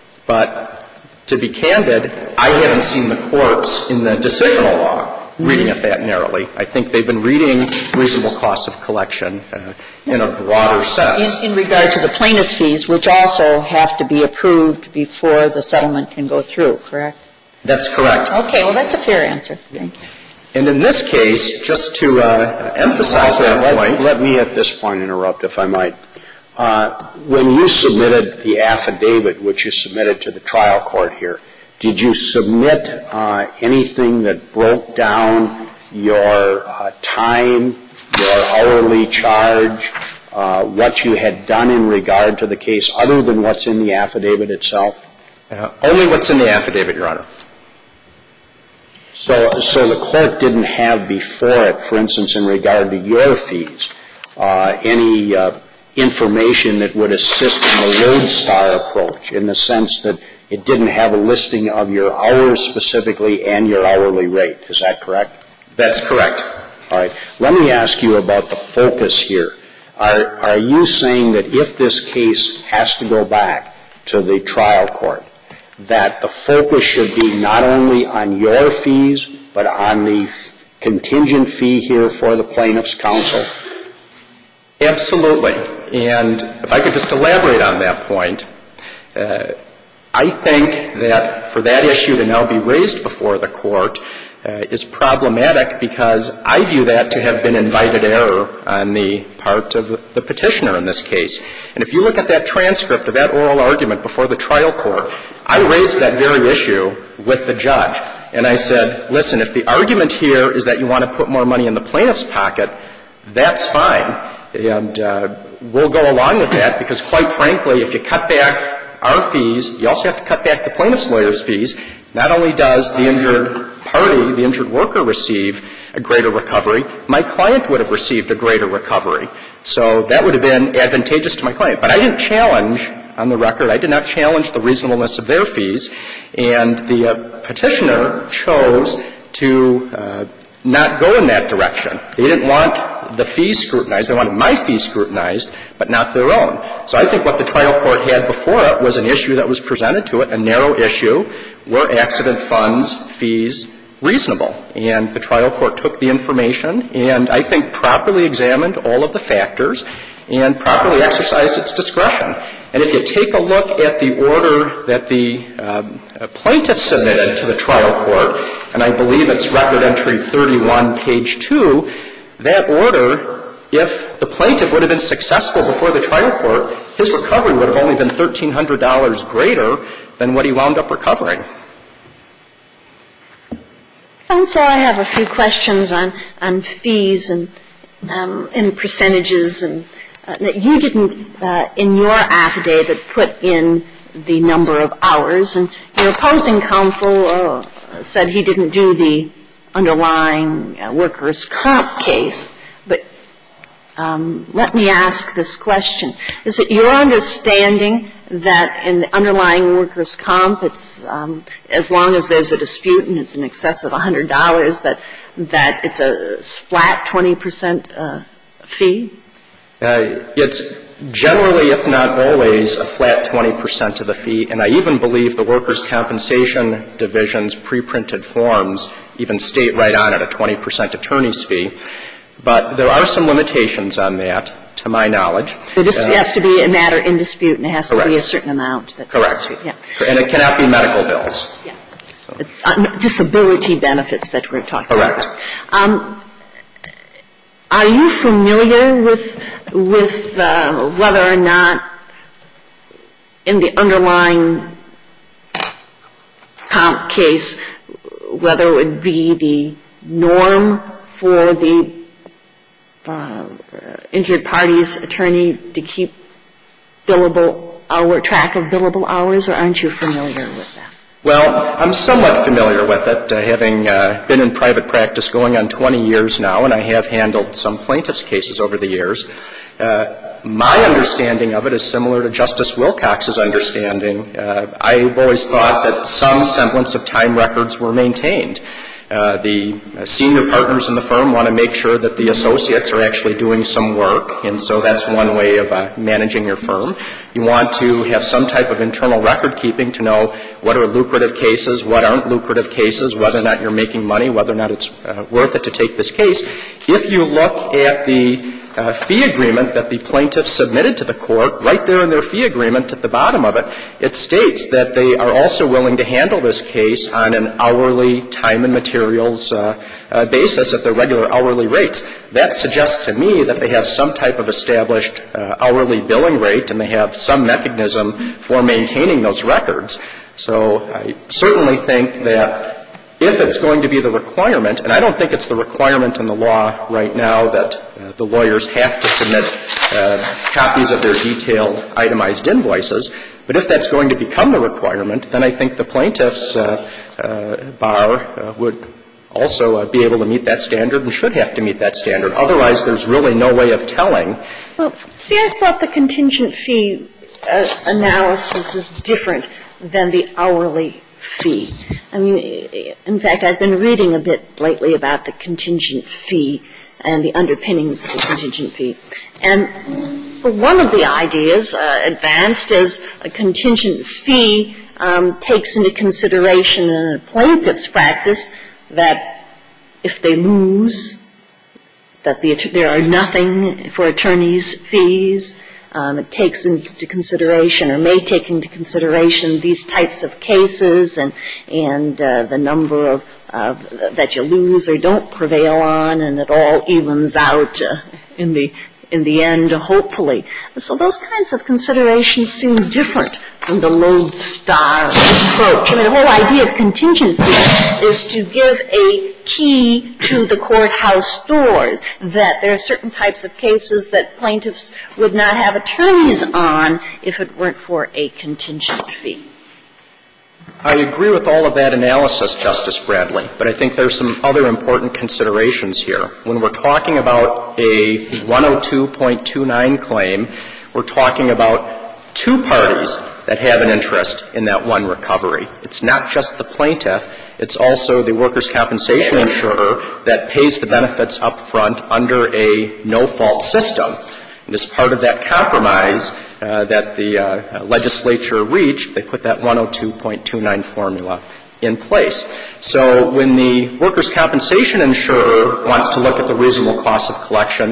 But to be candid, I haven't seen the courts in the decisional law reading it that narrowly. I think they've been reading reasonable costs of collection uh, in a broader sense. In, in regard to the plaintiff's fees, which also have to be approved before the settlement can go through, correct? That's correct. Okay, well, that's a fair answer. Thank you. And in this case, just to uh, emphasize that let, point. Let me at this point interrupt, if I might. Uh, when you submitted the affidavit, which you submitted to the trial court here, did you submit uh, anything that broke down your uh, time, your hourly charge, uh, what you had done in regard to the case, other than what's in the affidavit itself? Uh, only what's in the affidavit, Your Honor. So, so the court didn't have before it, for instance, in regard to your fees, uh, any uh, information that would assist in the lodestar approach, in the sense that it didn't have a listing of your hours specifically and your hourly rate. Is that correct? That's correct. All right. Let me ask you about the focus here. Are, are you saying that if this case has to go back to the trial court, that the focus should be not only on your fees, but on the contingent fee here for the plaintiff's counsel? Absolutely. And if I could just elaborate on that point, uh, I think that for that issue to now be raised before the court uh, is problematic because I view that to have been invited error on the part of the petitioner in this case. And if you look at that transcript of that oral argument before the trial court, I raised that very issue with the judge. And I said, listen, if the argument here is that you want to put more money in the plaintiff's pocket, that's fine. And uh, we'll go along with that because, quite frankly, if you cut back our fees, you also have to cut back the plaintiff's lawyer's fees. Not only does the injured party, the injured worker, receive a greater recovery, my client would have received a greater recovery. So that would have been advantageous to my client. But I didn't challenge, on the record, I did not challenge the reasonableness of their fees. And the uh, petitioner chose to uh, not go in that direction. They didn't want the fees scrutinized. They wanted my fees scrutinized, but not their own. So I think what the trial court had before it was an issue that was presented to it, a narrow issue. Were accident funds, fees reasonable? And the trial court took the information and I think properly examined all of the factors and properly exercised its discretion. And if you take a look at the order that the um, plaintiff submitted to the trial court, and I believe it's record entry thirty-one, page two, that order, if the plaintiff would have been successful before the trial court, his recovery would have only been thirteen hundred dollars greater than what he wound up recovering. Counsel, I have a few questions on, on fees and, um, and percentages. And uh, you didn't, uh, in your affidavit, put in the number of hours. And your opposing counsel uh, said he didn't do the underlying uh, workers' comp case. But um, let me ask this question. Is it your understanding that in the underlying workers' comp, it's um, as long as there's a dispute and it's in excess of one hundred dollars, that that it's a flat twenty percent uh, fee? Uh, it's generally, if not always, a flat twenty percent of the fee, and I even believe the Workers' Compensation Division's pre-printed forms even state right on it a twenty percent attorney's fee. But there are some limitations on that, to my knowledge. It uh, has to be a matter in dispute, and it has correct. to be a certain amount. That's correct. Yeah. And it cannot be medical bills. Yes. So. It's uh, disability benefits that we're talking correct. about. Um, are you familiar with with uh, whether or not in the underlying comp case, whether it would be the norm for the Uh, injured party's attorney to keep billable hour, track of billable hours, or aren't you familiar with that? Well, I'm somewhat familiar with it, uh, having uh, been in private practice going on twenty years now, and I have handled some plaintiffs' cases over the years. Uh, my understanding of it is similar to Justice Wilcox's understanding. Uh, I've always thought that some semblance of time records were maintained. Uh, the senior partners in the firm want to make sure that the associates are actually doing some work, and so that's one way of uh, managing your firm. You want to have some type of internal record keeping to know what are lucrative cases, what aren't lucrative cases, whether or not you're making money, whether or not it's uh, worth it to take this case. If you look at the Uh, fee agreement that the plaintiff submitted to the court, right there in their fee agreement at the bottom of it, it states that they are also willing to handle this case on an hourly time and materials uh, uh, basis at their regular hourly rates. That suggests to me that they have some type of established uh, hourly billing rate and they have some mechanism for maintaining those records. So I certainly think that if it's going to be the requirement, and I don't think it's the requirement in the law right now that uh, the lawyers have to submit uh, copies of their detailed itemized invoices, but if that's going to become the requirement, then I think the plaintiff's uh, uh, bar uh, would also uh, be able to meet that standard and should have to meet that standard. Otherwise, there's really no way of telling. Well, see, I thought the contingent fee uh, analysis is different than the hourly fee. I mean, in fact, I've been reading a bit lately about the contingent fee and the underpinnings of the contingent fee. And one of the ideas uh, advanced is a contingent fee um, takes into consideration in a plaintiff's practice that if they lose, that the, there are nothing for attorneys' fees. Um, it takes into consideration or may take into consideration these types of cases and and uh, the number of uh, that you lose or don't prevail on, and it all evens out uh, in the in the end, hopefully. So those kinds of considerations seem different from the lodestar approach. I mean, the whole idea of contingent fee is to give a key to the courthouse doors, that there are certain types of cases that plaintiffs would not have attorneys on if it weren't for a contingent fee. I agree with all of that analysis, Justice Bradley, but I think there's some other important considerations here. When we're talking about a one oh two point two nine claim, we're talking about two parties that have an interest in that one recovery. It's not just the plaintiff. It's also the workers' compensation insurer that pays the benefits up front under a no-fault system. And as part of that compromise uh, that the uh, legislature reached, they put that one oh two point two nine formula in place. So when the workers' compensation insurer wants to look at the reasonable cost of collection,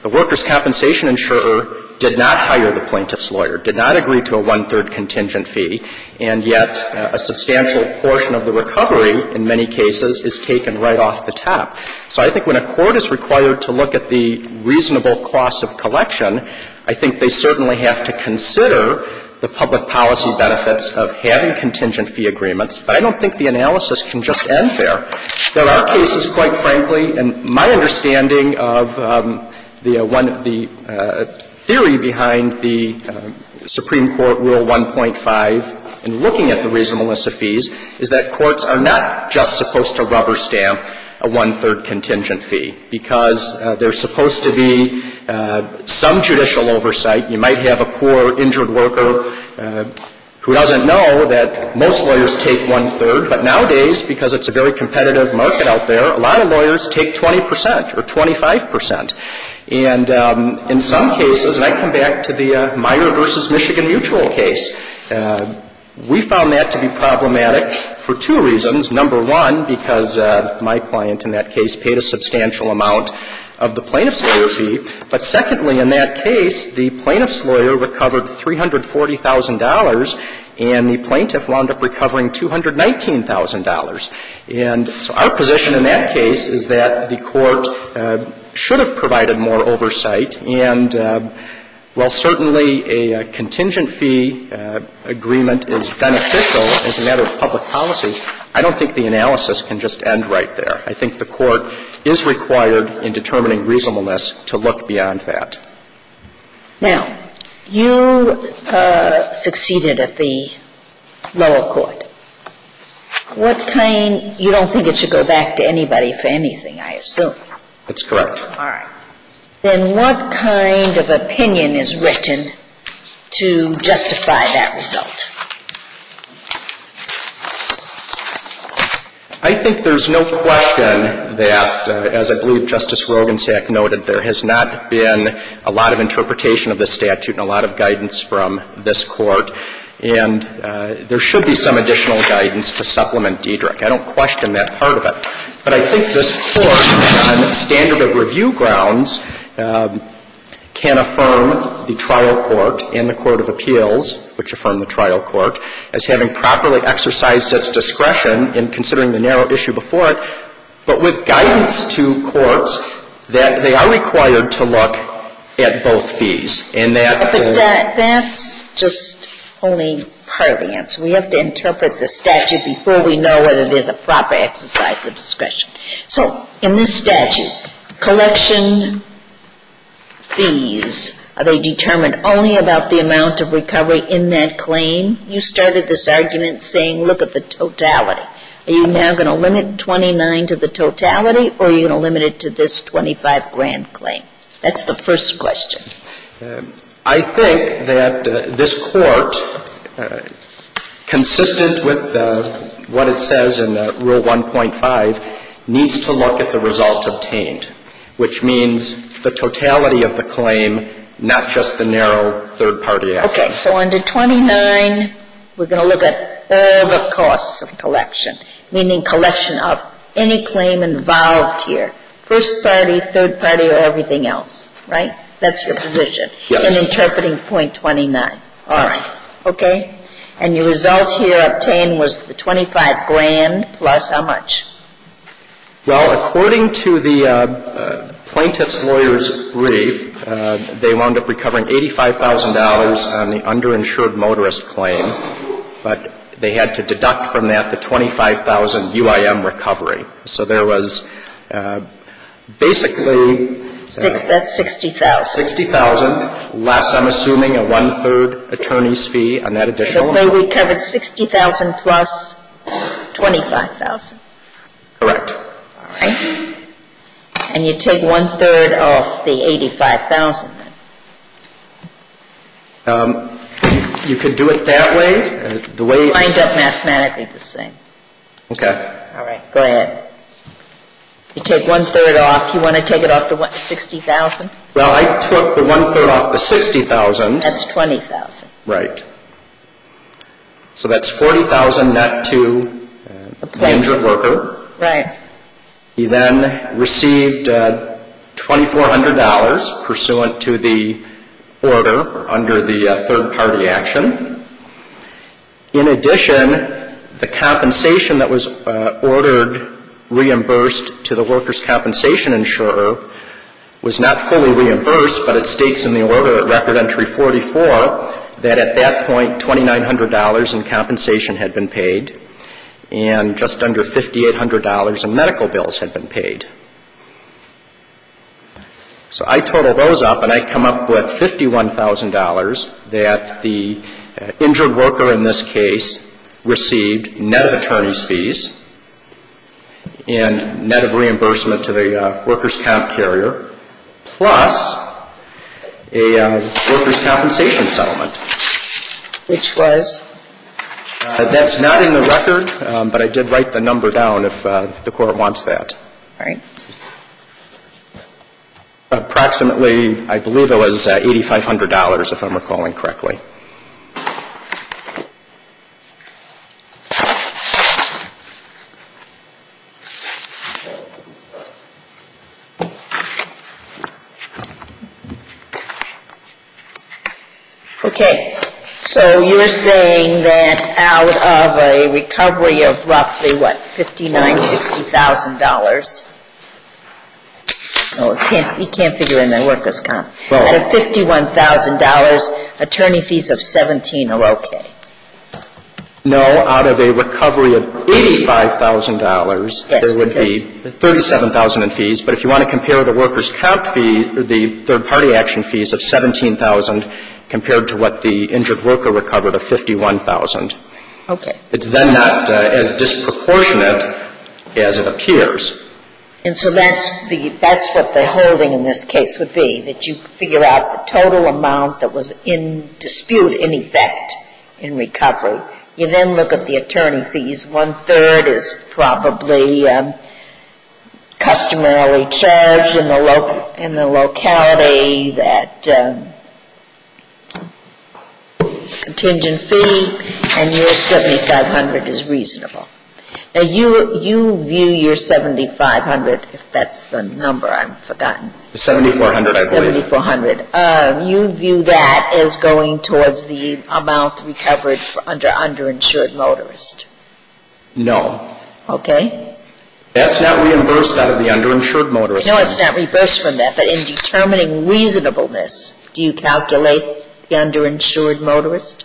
The workers' compensation insurer did not hire the plaintiff's lawyer, did not agree to a one-third contingent fee, and yet uh, a substantial portion of the recovery in many cases is taken right off the top. So I think when a court is required to look at the reasonable cost of collection, I think they certainly have to consider the public policy benefits of having contingent fee agreements, but I don't think the analysis can just end there. There are cases, quite frankly, and my understanding of um, the uh, one the uh, theory behind the uh, Supreme Court Rule one point five in looking at the reasonableness of fees is that courts are not just supposed to rubber stamp a one-third contingent fee, because uh, there's supposed to be uh, some judicial oversight. You might have a poor, injured worker uh, who doesn't know that most lawyers take one-third, but nowadays, because it's a very competitive market out there, a lot of lawyers take twenty percent or twenty-five percent. And um, in some cases, and I come back to the uh, Meyer versus Michigan Mutual case, uh, we found that to be problematic for two reasons. Number one, because uh, my client in that case paid a substantial amount of the plaintiff's lawyer fee. But secondly, in that case, the plaintiff's lawyer recovered three hundred forty thousand dollars, and the plaintiff wound up recovering two hundred nineteen thousand dollars. And so our position in that case is that the court uh, should have provided more oversight, and uh, while certainly a, a contingent fee uh, agreement is beneficial as a matter of public policy, I don't think the analysis can just end right there. I think the court is required in determining reasonableness to look beyond that. Now, you uh, succeeded at the lower court. What kind, you don't think it should go back to anybody for anything, I assume? That's correct. All right. Then what kind of opinion is written to justify that result? I think there's no question that, uh, as I believe Justice Rogensack noted, there has not been a lot of interpretation of this statute and a lot of guidance from this court. And uh, there should be some additional guidance to supplement Diedrich. I don't question that part of it. But I think this court, on standard of review grounds, um, can affirm the trial court and the Court of Appeals, which affirm the trial court, as having properly exercised its discretion in considering the narrow issue before it, but with guidance to courts that they are required to look at both fees. And that, but uh, that, that's just only part of the answer. We have to interpret the statute before we know whether there's a proper exercise of discretion. So, in this statute, collection fees, are they determined only about the amount of recovery in that claim? You started this argument saying, look at the totality. Are you now going to limit twenty-nine to the totality, or are you going to limit it to this twenty-five grand claim? That's the first question. Um, I think that uh, this court, uh, consistent with uh, what it says in uh, Rule one point five, needs to look at the result obtained, which means the totality of the claim, not just the narrow third-party action. Okay, so under twenty-nine, we're going to look at all the costs of collection, meaning collection of any claim involved here, first party, third party, or everything else, right? That's your position. Yes. In interpreting point twenty-nine. All right. Okay? And your result here obtained was the twenty-five grand plus how much? Well, according to the uh, uh, plaintiff's lawyer's brief, uh, they wound up recovering eighty-five thousand dollars on the underinsured motorist claim, but they had to deduct from that the twenty-five thousand dollars U I M recovery. So there was uh, basically Six, that's sixty thousand. sixty thousand dollars, less, I'm assuming, a one-third attorney's fee on that additional. So they recovered sixty thousand dollars plus twenty-five thousand dollars. Correct. All right. And you take one-third off the eighty-five thousand dollars then. Um, you could do it that way. Uh, the way. Wind up mathematically the same. Okay. All right. Go ahead. You take one-third off. You want to take it off the what, sixty thousand dollars? Well, I took the one-third off the sixty thousand dollars. That's twenty thousand dollars. Right. So that's forty thousand dollars net to uh, the injured worker. Right. He then received uh, twenty-four hundred dollars pursuant to the order under the uh, third-party action. In addition, the compensation that was uh, ordered reimbursed to the workers' compensation insurer was not fully reimbursed, but it states in the order at record entry forty-four that at that point twenty-nine hundred dollars in compensation had been paid and just under fifty-eight hundred dollars in medical bills had been paid. So I total those up and I come up with fifty-one thousand dollars that the uh, injured worker in this case received net of attorney's fees and net of reimbursement to the uh, workers' comp carrier, plus a uh, workers' compensation settlement. Which was? Uh, that's not in the record, um, but I did write the number down if uh, the court wants that. All right. Approximately, I believe it was uh, eighty-five hundred dollars, if I'm recalling correctly. Okay. So you're saying that out of a recovery of roughly, what, fifty-nine, sixty thousand dollars? Oh, it can't, you can't figure in the workers' comp. Well, out of fifty-one thousand dollars, attorney fees of seventeen are okay. No, out of a recovery of eighty-five thousand dollars, yes, there would be thirty-seven thousand dollars in fees. But if you want to compare the workers' comp fee, or the third-party action fees of seventeen thousand dollars compared to what the injured worker recovered of fifty-one thousand dollars. Okay. It's then not uh, as disproportionate as it appears. And so that's the that's what the holding in this case would be, that you figure out the total amount that was in dispute, in effect, in recovery. You then look at the attorney fees. One-third is probably um, customarily charged in the, lo- in the locality that um, is contingent fee, and your seventy-five hundred dollars is reasonable. Now, you you view your seventy-five hundred dollars, if that's the number, I've forgotten. seventy-four hundred dollars, I believe. seventy-four hundred dollars. Um, you view that as going towards the amount recovered for under underinsured motorist. No. Okay. That's not reimbursed out of the underinsured motorist. No, it's not reimbursed from that, but in determining reasonableness, do you calculate the underinsured motorist?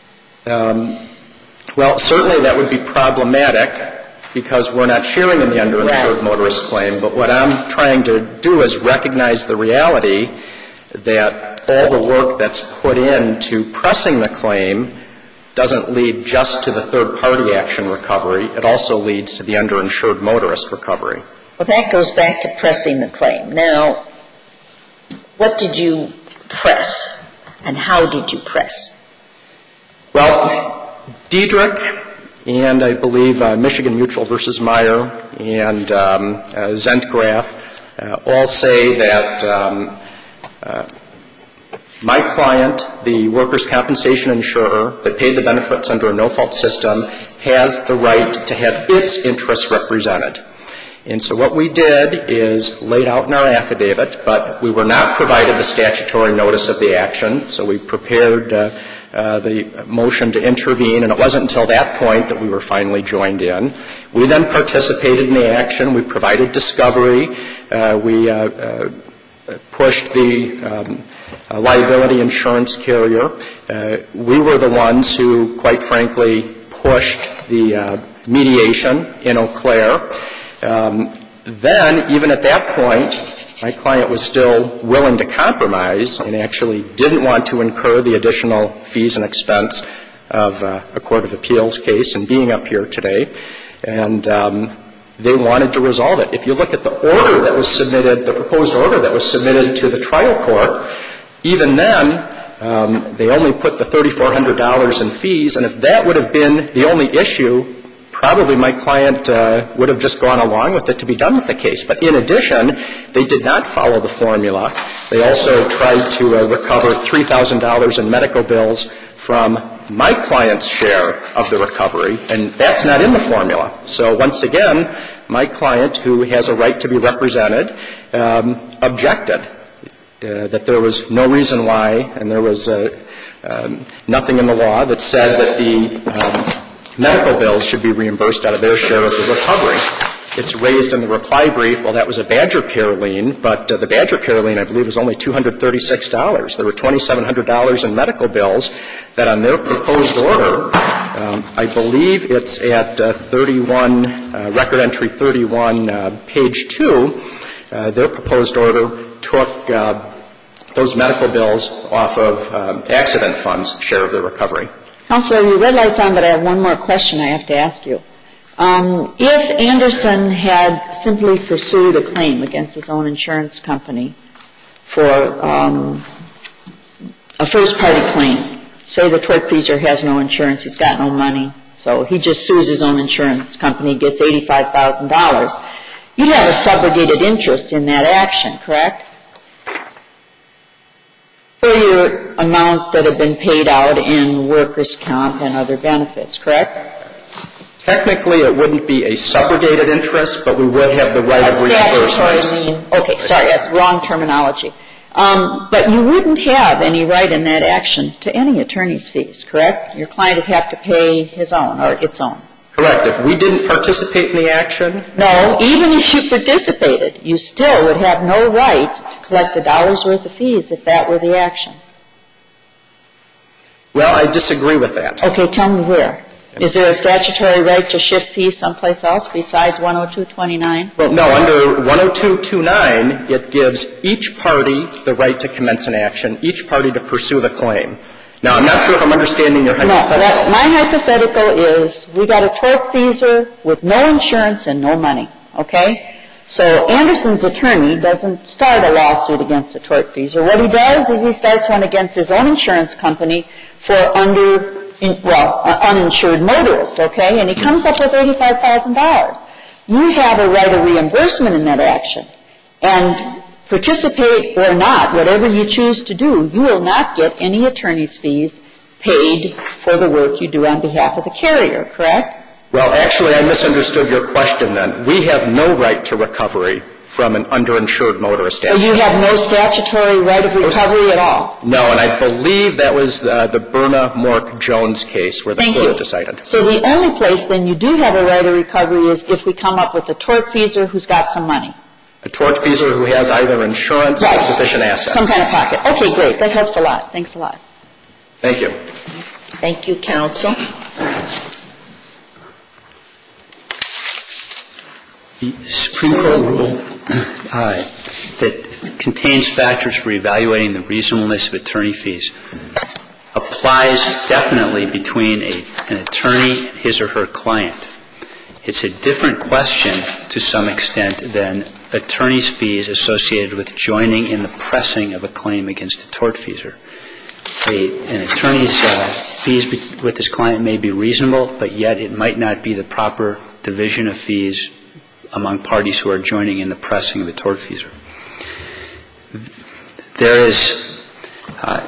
Um, well, certainly that would be problematic because we're not sharing in the underinsured right. motorist claim. But what I'm trying to do is recognize the reality that all the work that's put into pressing the claim doesn't lead just to the third-party action recovery. It also leads to the underinsured motorist recovery. Well, that goes back to pressing the claim. Now, what did you press, and how did you press? Well, Diedrich and I believe uh, Michigan Mutual versus Meyer and um, uh, Zentgraf uh, all say that um, uh, my client, the workers' compensation insurer that paid the benefits under a no-fault system, has the right to have its interests represented. And so what we did is laid out in our affidavit, but we were not provided the statutory notice of the action, so we prepared uh, uh, the motion to intervene, and it wasn't until that point that we were finally joined in. We then participated in the action. We provided discovery. Uh, we uh, uh, pushed the um, uh, liability insurance carrier. Uh, we were the ones who, quite frankly, pushed the uh, mediation in Eau Claire. Um, then, even at that point, my client was still willing to compromise and actually didn't want to incur the additional fees and expense of uh, a Court of Appeals case and being up here today. And um, they wanted to resolve it. If you look at the order that was submitted, the proposed order that was submitted to the trial court, even then, um, they only put the thirty-four hundred dollars in fees, and if that would have been the only issue probably my client uh, would have just gone along with it to be done with the case. But in addition, they did not follow the formula. They also tried to uh, recover three thousand dollars in medical bills from my client's share of the recovery, and that's not in the formula. So once again, my client, who has a right to be represented, um, objected uh, that there was no reason why, and there was uh, um, nothing in the law that said that the um, medical bills should be reimbursed out of their share of the recovery. It's raised in the reply brief, well, that was a Badger Care lien, but uh, the Badger Care lien, I believe, was only two hundred thirty-six dollars. There were twenty-seven hundred dollars in medical bills that on their proposed order, um, I believe it's at uh, thirty-one, uh, record entry thirty-one, uh, page two, uh, their proposed order took uh, those medical bills off of um, accident funds' share of the recovery. Counselor, your red light's on, but I have one more question I have to ask you. Um, if Anderson had simply pursued a claim against his own insurance company for um, a first-party claim, say the tortfeasor has no insurance, he's got no money, so he just sues his own insurance company, gets eighty-five thousand dollars, you'd have a subrogated interest in that action, correct? For your amount that had been paid out in workers' comp and other benefits, correct? Technically, it wouldn't be a subrogated interest, but we would have the right of reimbursement. Statutory, okay, sorry, that's wrong terminology. Um, but you wouldn't have any right in that action to any attorney's fees, correct? Your client would have to pay his own or its own. Correct. If we didn't participate in the action? No, even if you participated, you still would have no right to collect a dollar's worth of fees if that were the action. Well, I disagree with that. Okay, tell me where. Is there a statutory right to shift fees someplace else besides one oh two twenty-nine? Well, no. Under one oh two twenty-nine, it gives each party the right to commence an action, each party to pursue the claim. Now, I'm not sure if I'm understanding your hypothetical. No, that, my hypothetical is we got a tortfeasor with no insurance and no money, okay? So Anderson's attorney doesn't start a lawsuit against a tortfeasor. What he does is he starts one against his own insurance company for under In, well, uh, uninsured motorist, okay, and he comes up with eighty-five thousand dollars. You have a right of reimbursement in that action, and participate or not, whatever you choose to do, you will not get any attorney's fees paid for the work you do on behalf of the carrier, correct? Well, actually, I misunderstood your question then. We have no right to recovery from an underinsured motorist. So you have no statutory right of recovery at all? No, and I believe that was uh, the Berna Mork Jones case where the Thank court you. decided. So the only place then you do have a right of recovery is if we come up with a tortfeasor who's got some money. A tortfeasor who has either insurance right. or sufficient assets. Some kind of pocket. Okay, great. That helps a lot. Thanks a lot. Thank you. Thank you, counsel. The Supreme Court rule uh, that contains factors for evaluating the reasonableness of attorney fees applies definitely between a, an attorney and his or her client. It's a different question to some extent than attorney's fees associated with joining in the pressing of a claim against a tortfeasor. A, an attorney's uh, fees be, with his client may be reasonable, but yet it might not be the proper division of fees among parties who are joining in the pressing of the tortfeasor. There is uh,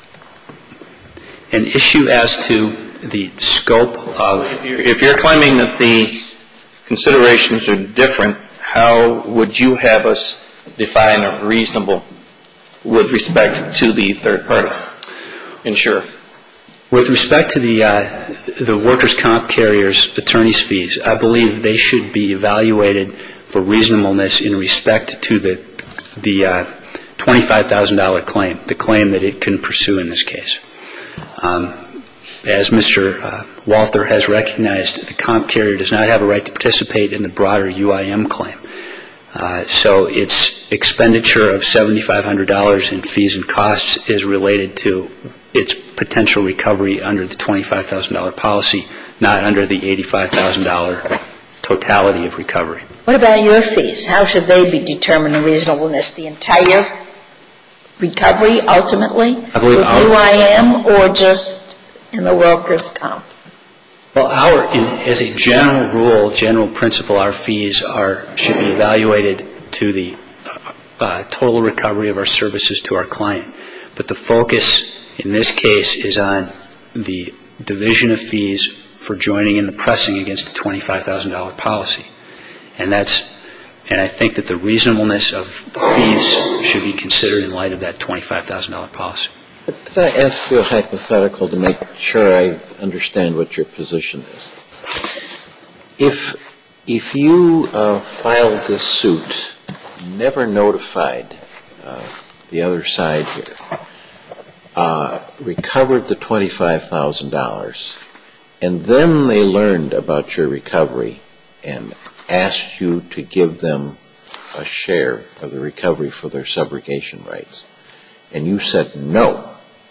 an issue as to the scope of... If you're, if you're claiming that the considerations are different, how would you have us define a reasonable with respect to the third party insurer? With respect to the uh, the workers' comp carrier's attorney's fees, I believe they should be evaluated for reasonableness in respect to the the uh, twenty-five thousand dollars claim, the claim that it can pursue in this case. Um, as Mister Uh, Walther has recognized, the comp carrier does not have a right to participate in the broader U I M claim. Uh, so its expenditure of seven thousand five hundred dollars in fees and costs is related to its potential recovery under the twenty-five thousand dollars policy, not under the eighty-five thousand dollars totality of recovery. What about your fees? How should they be determining reasonableness? The entire recovery, ultimately, I believe with U I M or just in the workers' comp? Well, our, in, as a general rule, general principle, our fees are should be evaluated to the uh, total recovery of our services to our client. But the focus in this case is on the division of fees for joining in the pressing against the twenty-five thousand dollars policy. And that's, and I think that the reasonableness of the fees should be considered in light of that twenty-five thousand dollars policy. Could I ask you a hypothetical to make sure I understand what your position is? If, if you uh, filed this suit, never notified uh, the other side here, uh, recovered the twenty-five thousand dollars, and then they learned about your recovery and asked you to give them a share of the recovery for their subrogation rights, and you said no,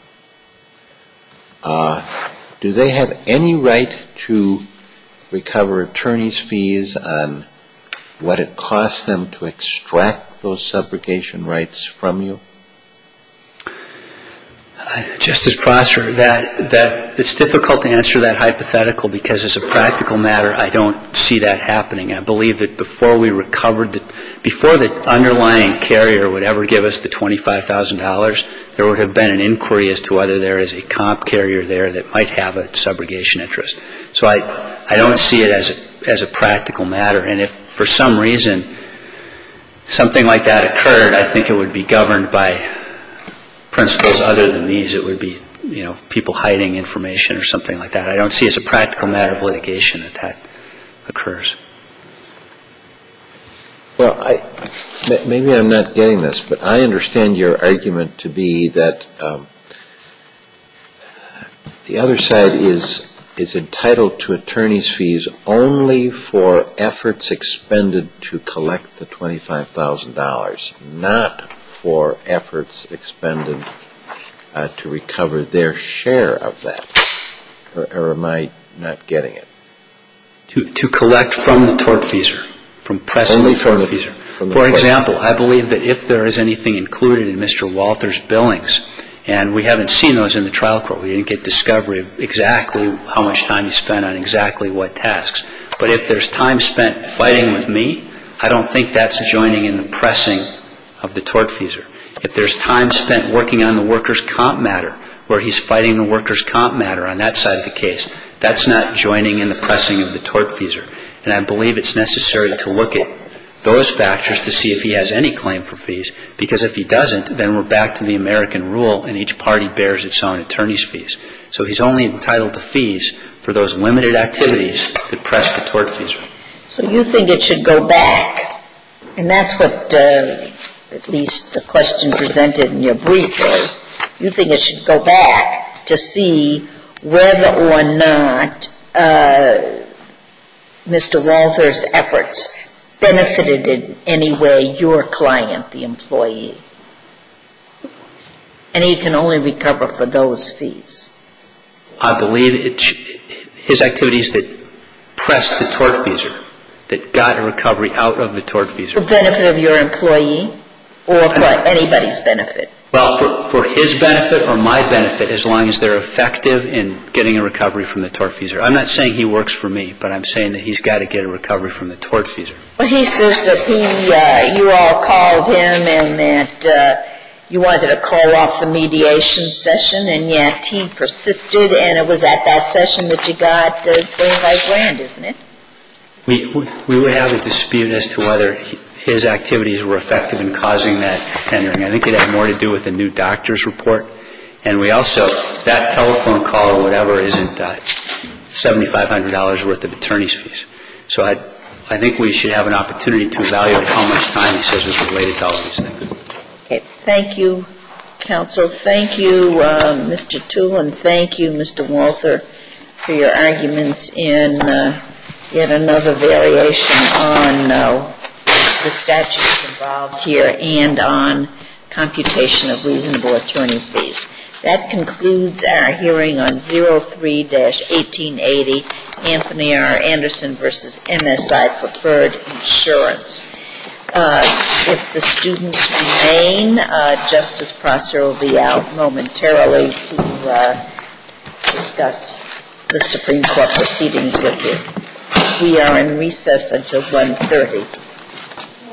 uh, do they have any right to recover attorney's fees on what it costs them to extract those subrogation rights from you? Uh, Justice Prosser, that, that it's difficult to answer that hypothetical because as a practical matter, I don't see that happening. I believe that before we recovered, the, before the underlying carrier would ever give us the twenty-five thousand dollars, there would have been an inquiry as to whether there is a comp carrier there that might have a subrogation interest. So I, I don't see it as a, as a practical matter. And if for some reason something like that occurred, I think it would be governed by principles other than these. It would be, you know, people hiding information or something like that. I don't see as a practical matter of litigation that that occurs. Well, I, maybe I'm not getting this, but I understand your argument to be that um, the other side is is entitled to attorney's fees only for efforts expended to collect the twenty-five thousand dollars, not for efforts expended uh, to recover their share of that. Or, or am I not getting it? To, to collect from the tortfeasor, from pressing Only the from the- tortfeasor. from the For tort- example, I believe that if there is anything included in Mister Walther's billings, and we haven't seen those in the trial court, we didn't get discovery of exactly how much time he spent on exactly what tasks. But if there's time spent fighting with me, I don't think that's joining in the pressing of the tortfeasor. If there's time spent working on the workers' comp matter, where he's fighting the workers' comp matter on that side of the case, that's not joining in the pressing of the tortfeasor. And I believe it's necessary to look at those factors to see if he has any claim for fees, because if he doesn't, then we're back to the American rule and each party bears its own attorney's fees. So he's only entitled to fees for those limited activities that press the tortfeasor. So you think it should go back, and that's what uh, at least the question presented in your brief was, you think it should go back to see whether or not uh, Mister Walther's efforts benefited in any way your client, the employee. And he can only recover for those fees. I believe it, his activities that pressed the tortfeasor, that got a recovery out of the tortfeasor. For benefit of your employee or for anybody's benefit? Well, for, for his benefit or my benefit, as long as they're effective in getting a recovery from the tortfeasor. I'm not saying he works for me, but I'm saying that he's got to get a recovery from the tortfeasor. Well, he says that he, uh, you all called him and that uh, you wanted to call off the mediation session, and yet he persisted, and it was at that session that you got uh, twenty-five grand, isn't it? We, we, we would have a dispute as to whether he, his activities were effective in causing that tendering. I think it had more to do with the new doctor's report. And we also, that telephone call or whatever isn't uh, seven thousand five hundred dollars worth of attorney's fees. So I, I think we should have an opportunity to evaluate how much time he says was related to all of these things. Okay. Thank you, counsel. Thank you, uh, Mister Toole, and thank you, Mister Walther, for your arguments in uh, yet another variation on uh, the statutes involved here and on computation of reasonable attorney fees. That concludes our hearing on oh three dash eighteen eighty, Anthony R. Anderson versus M S I Preferred Insurance. Uh, if the students remain, uh, Justice Prosser will be out momentarily to uh, discuss the Supreme Court proceedings with you. We are in recess until one thirty.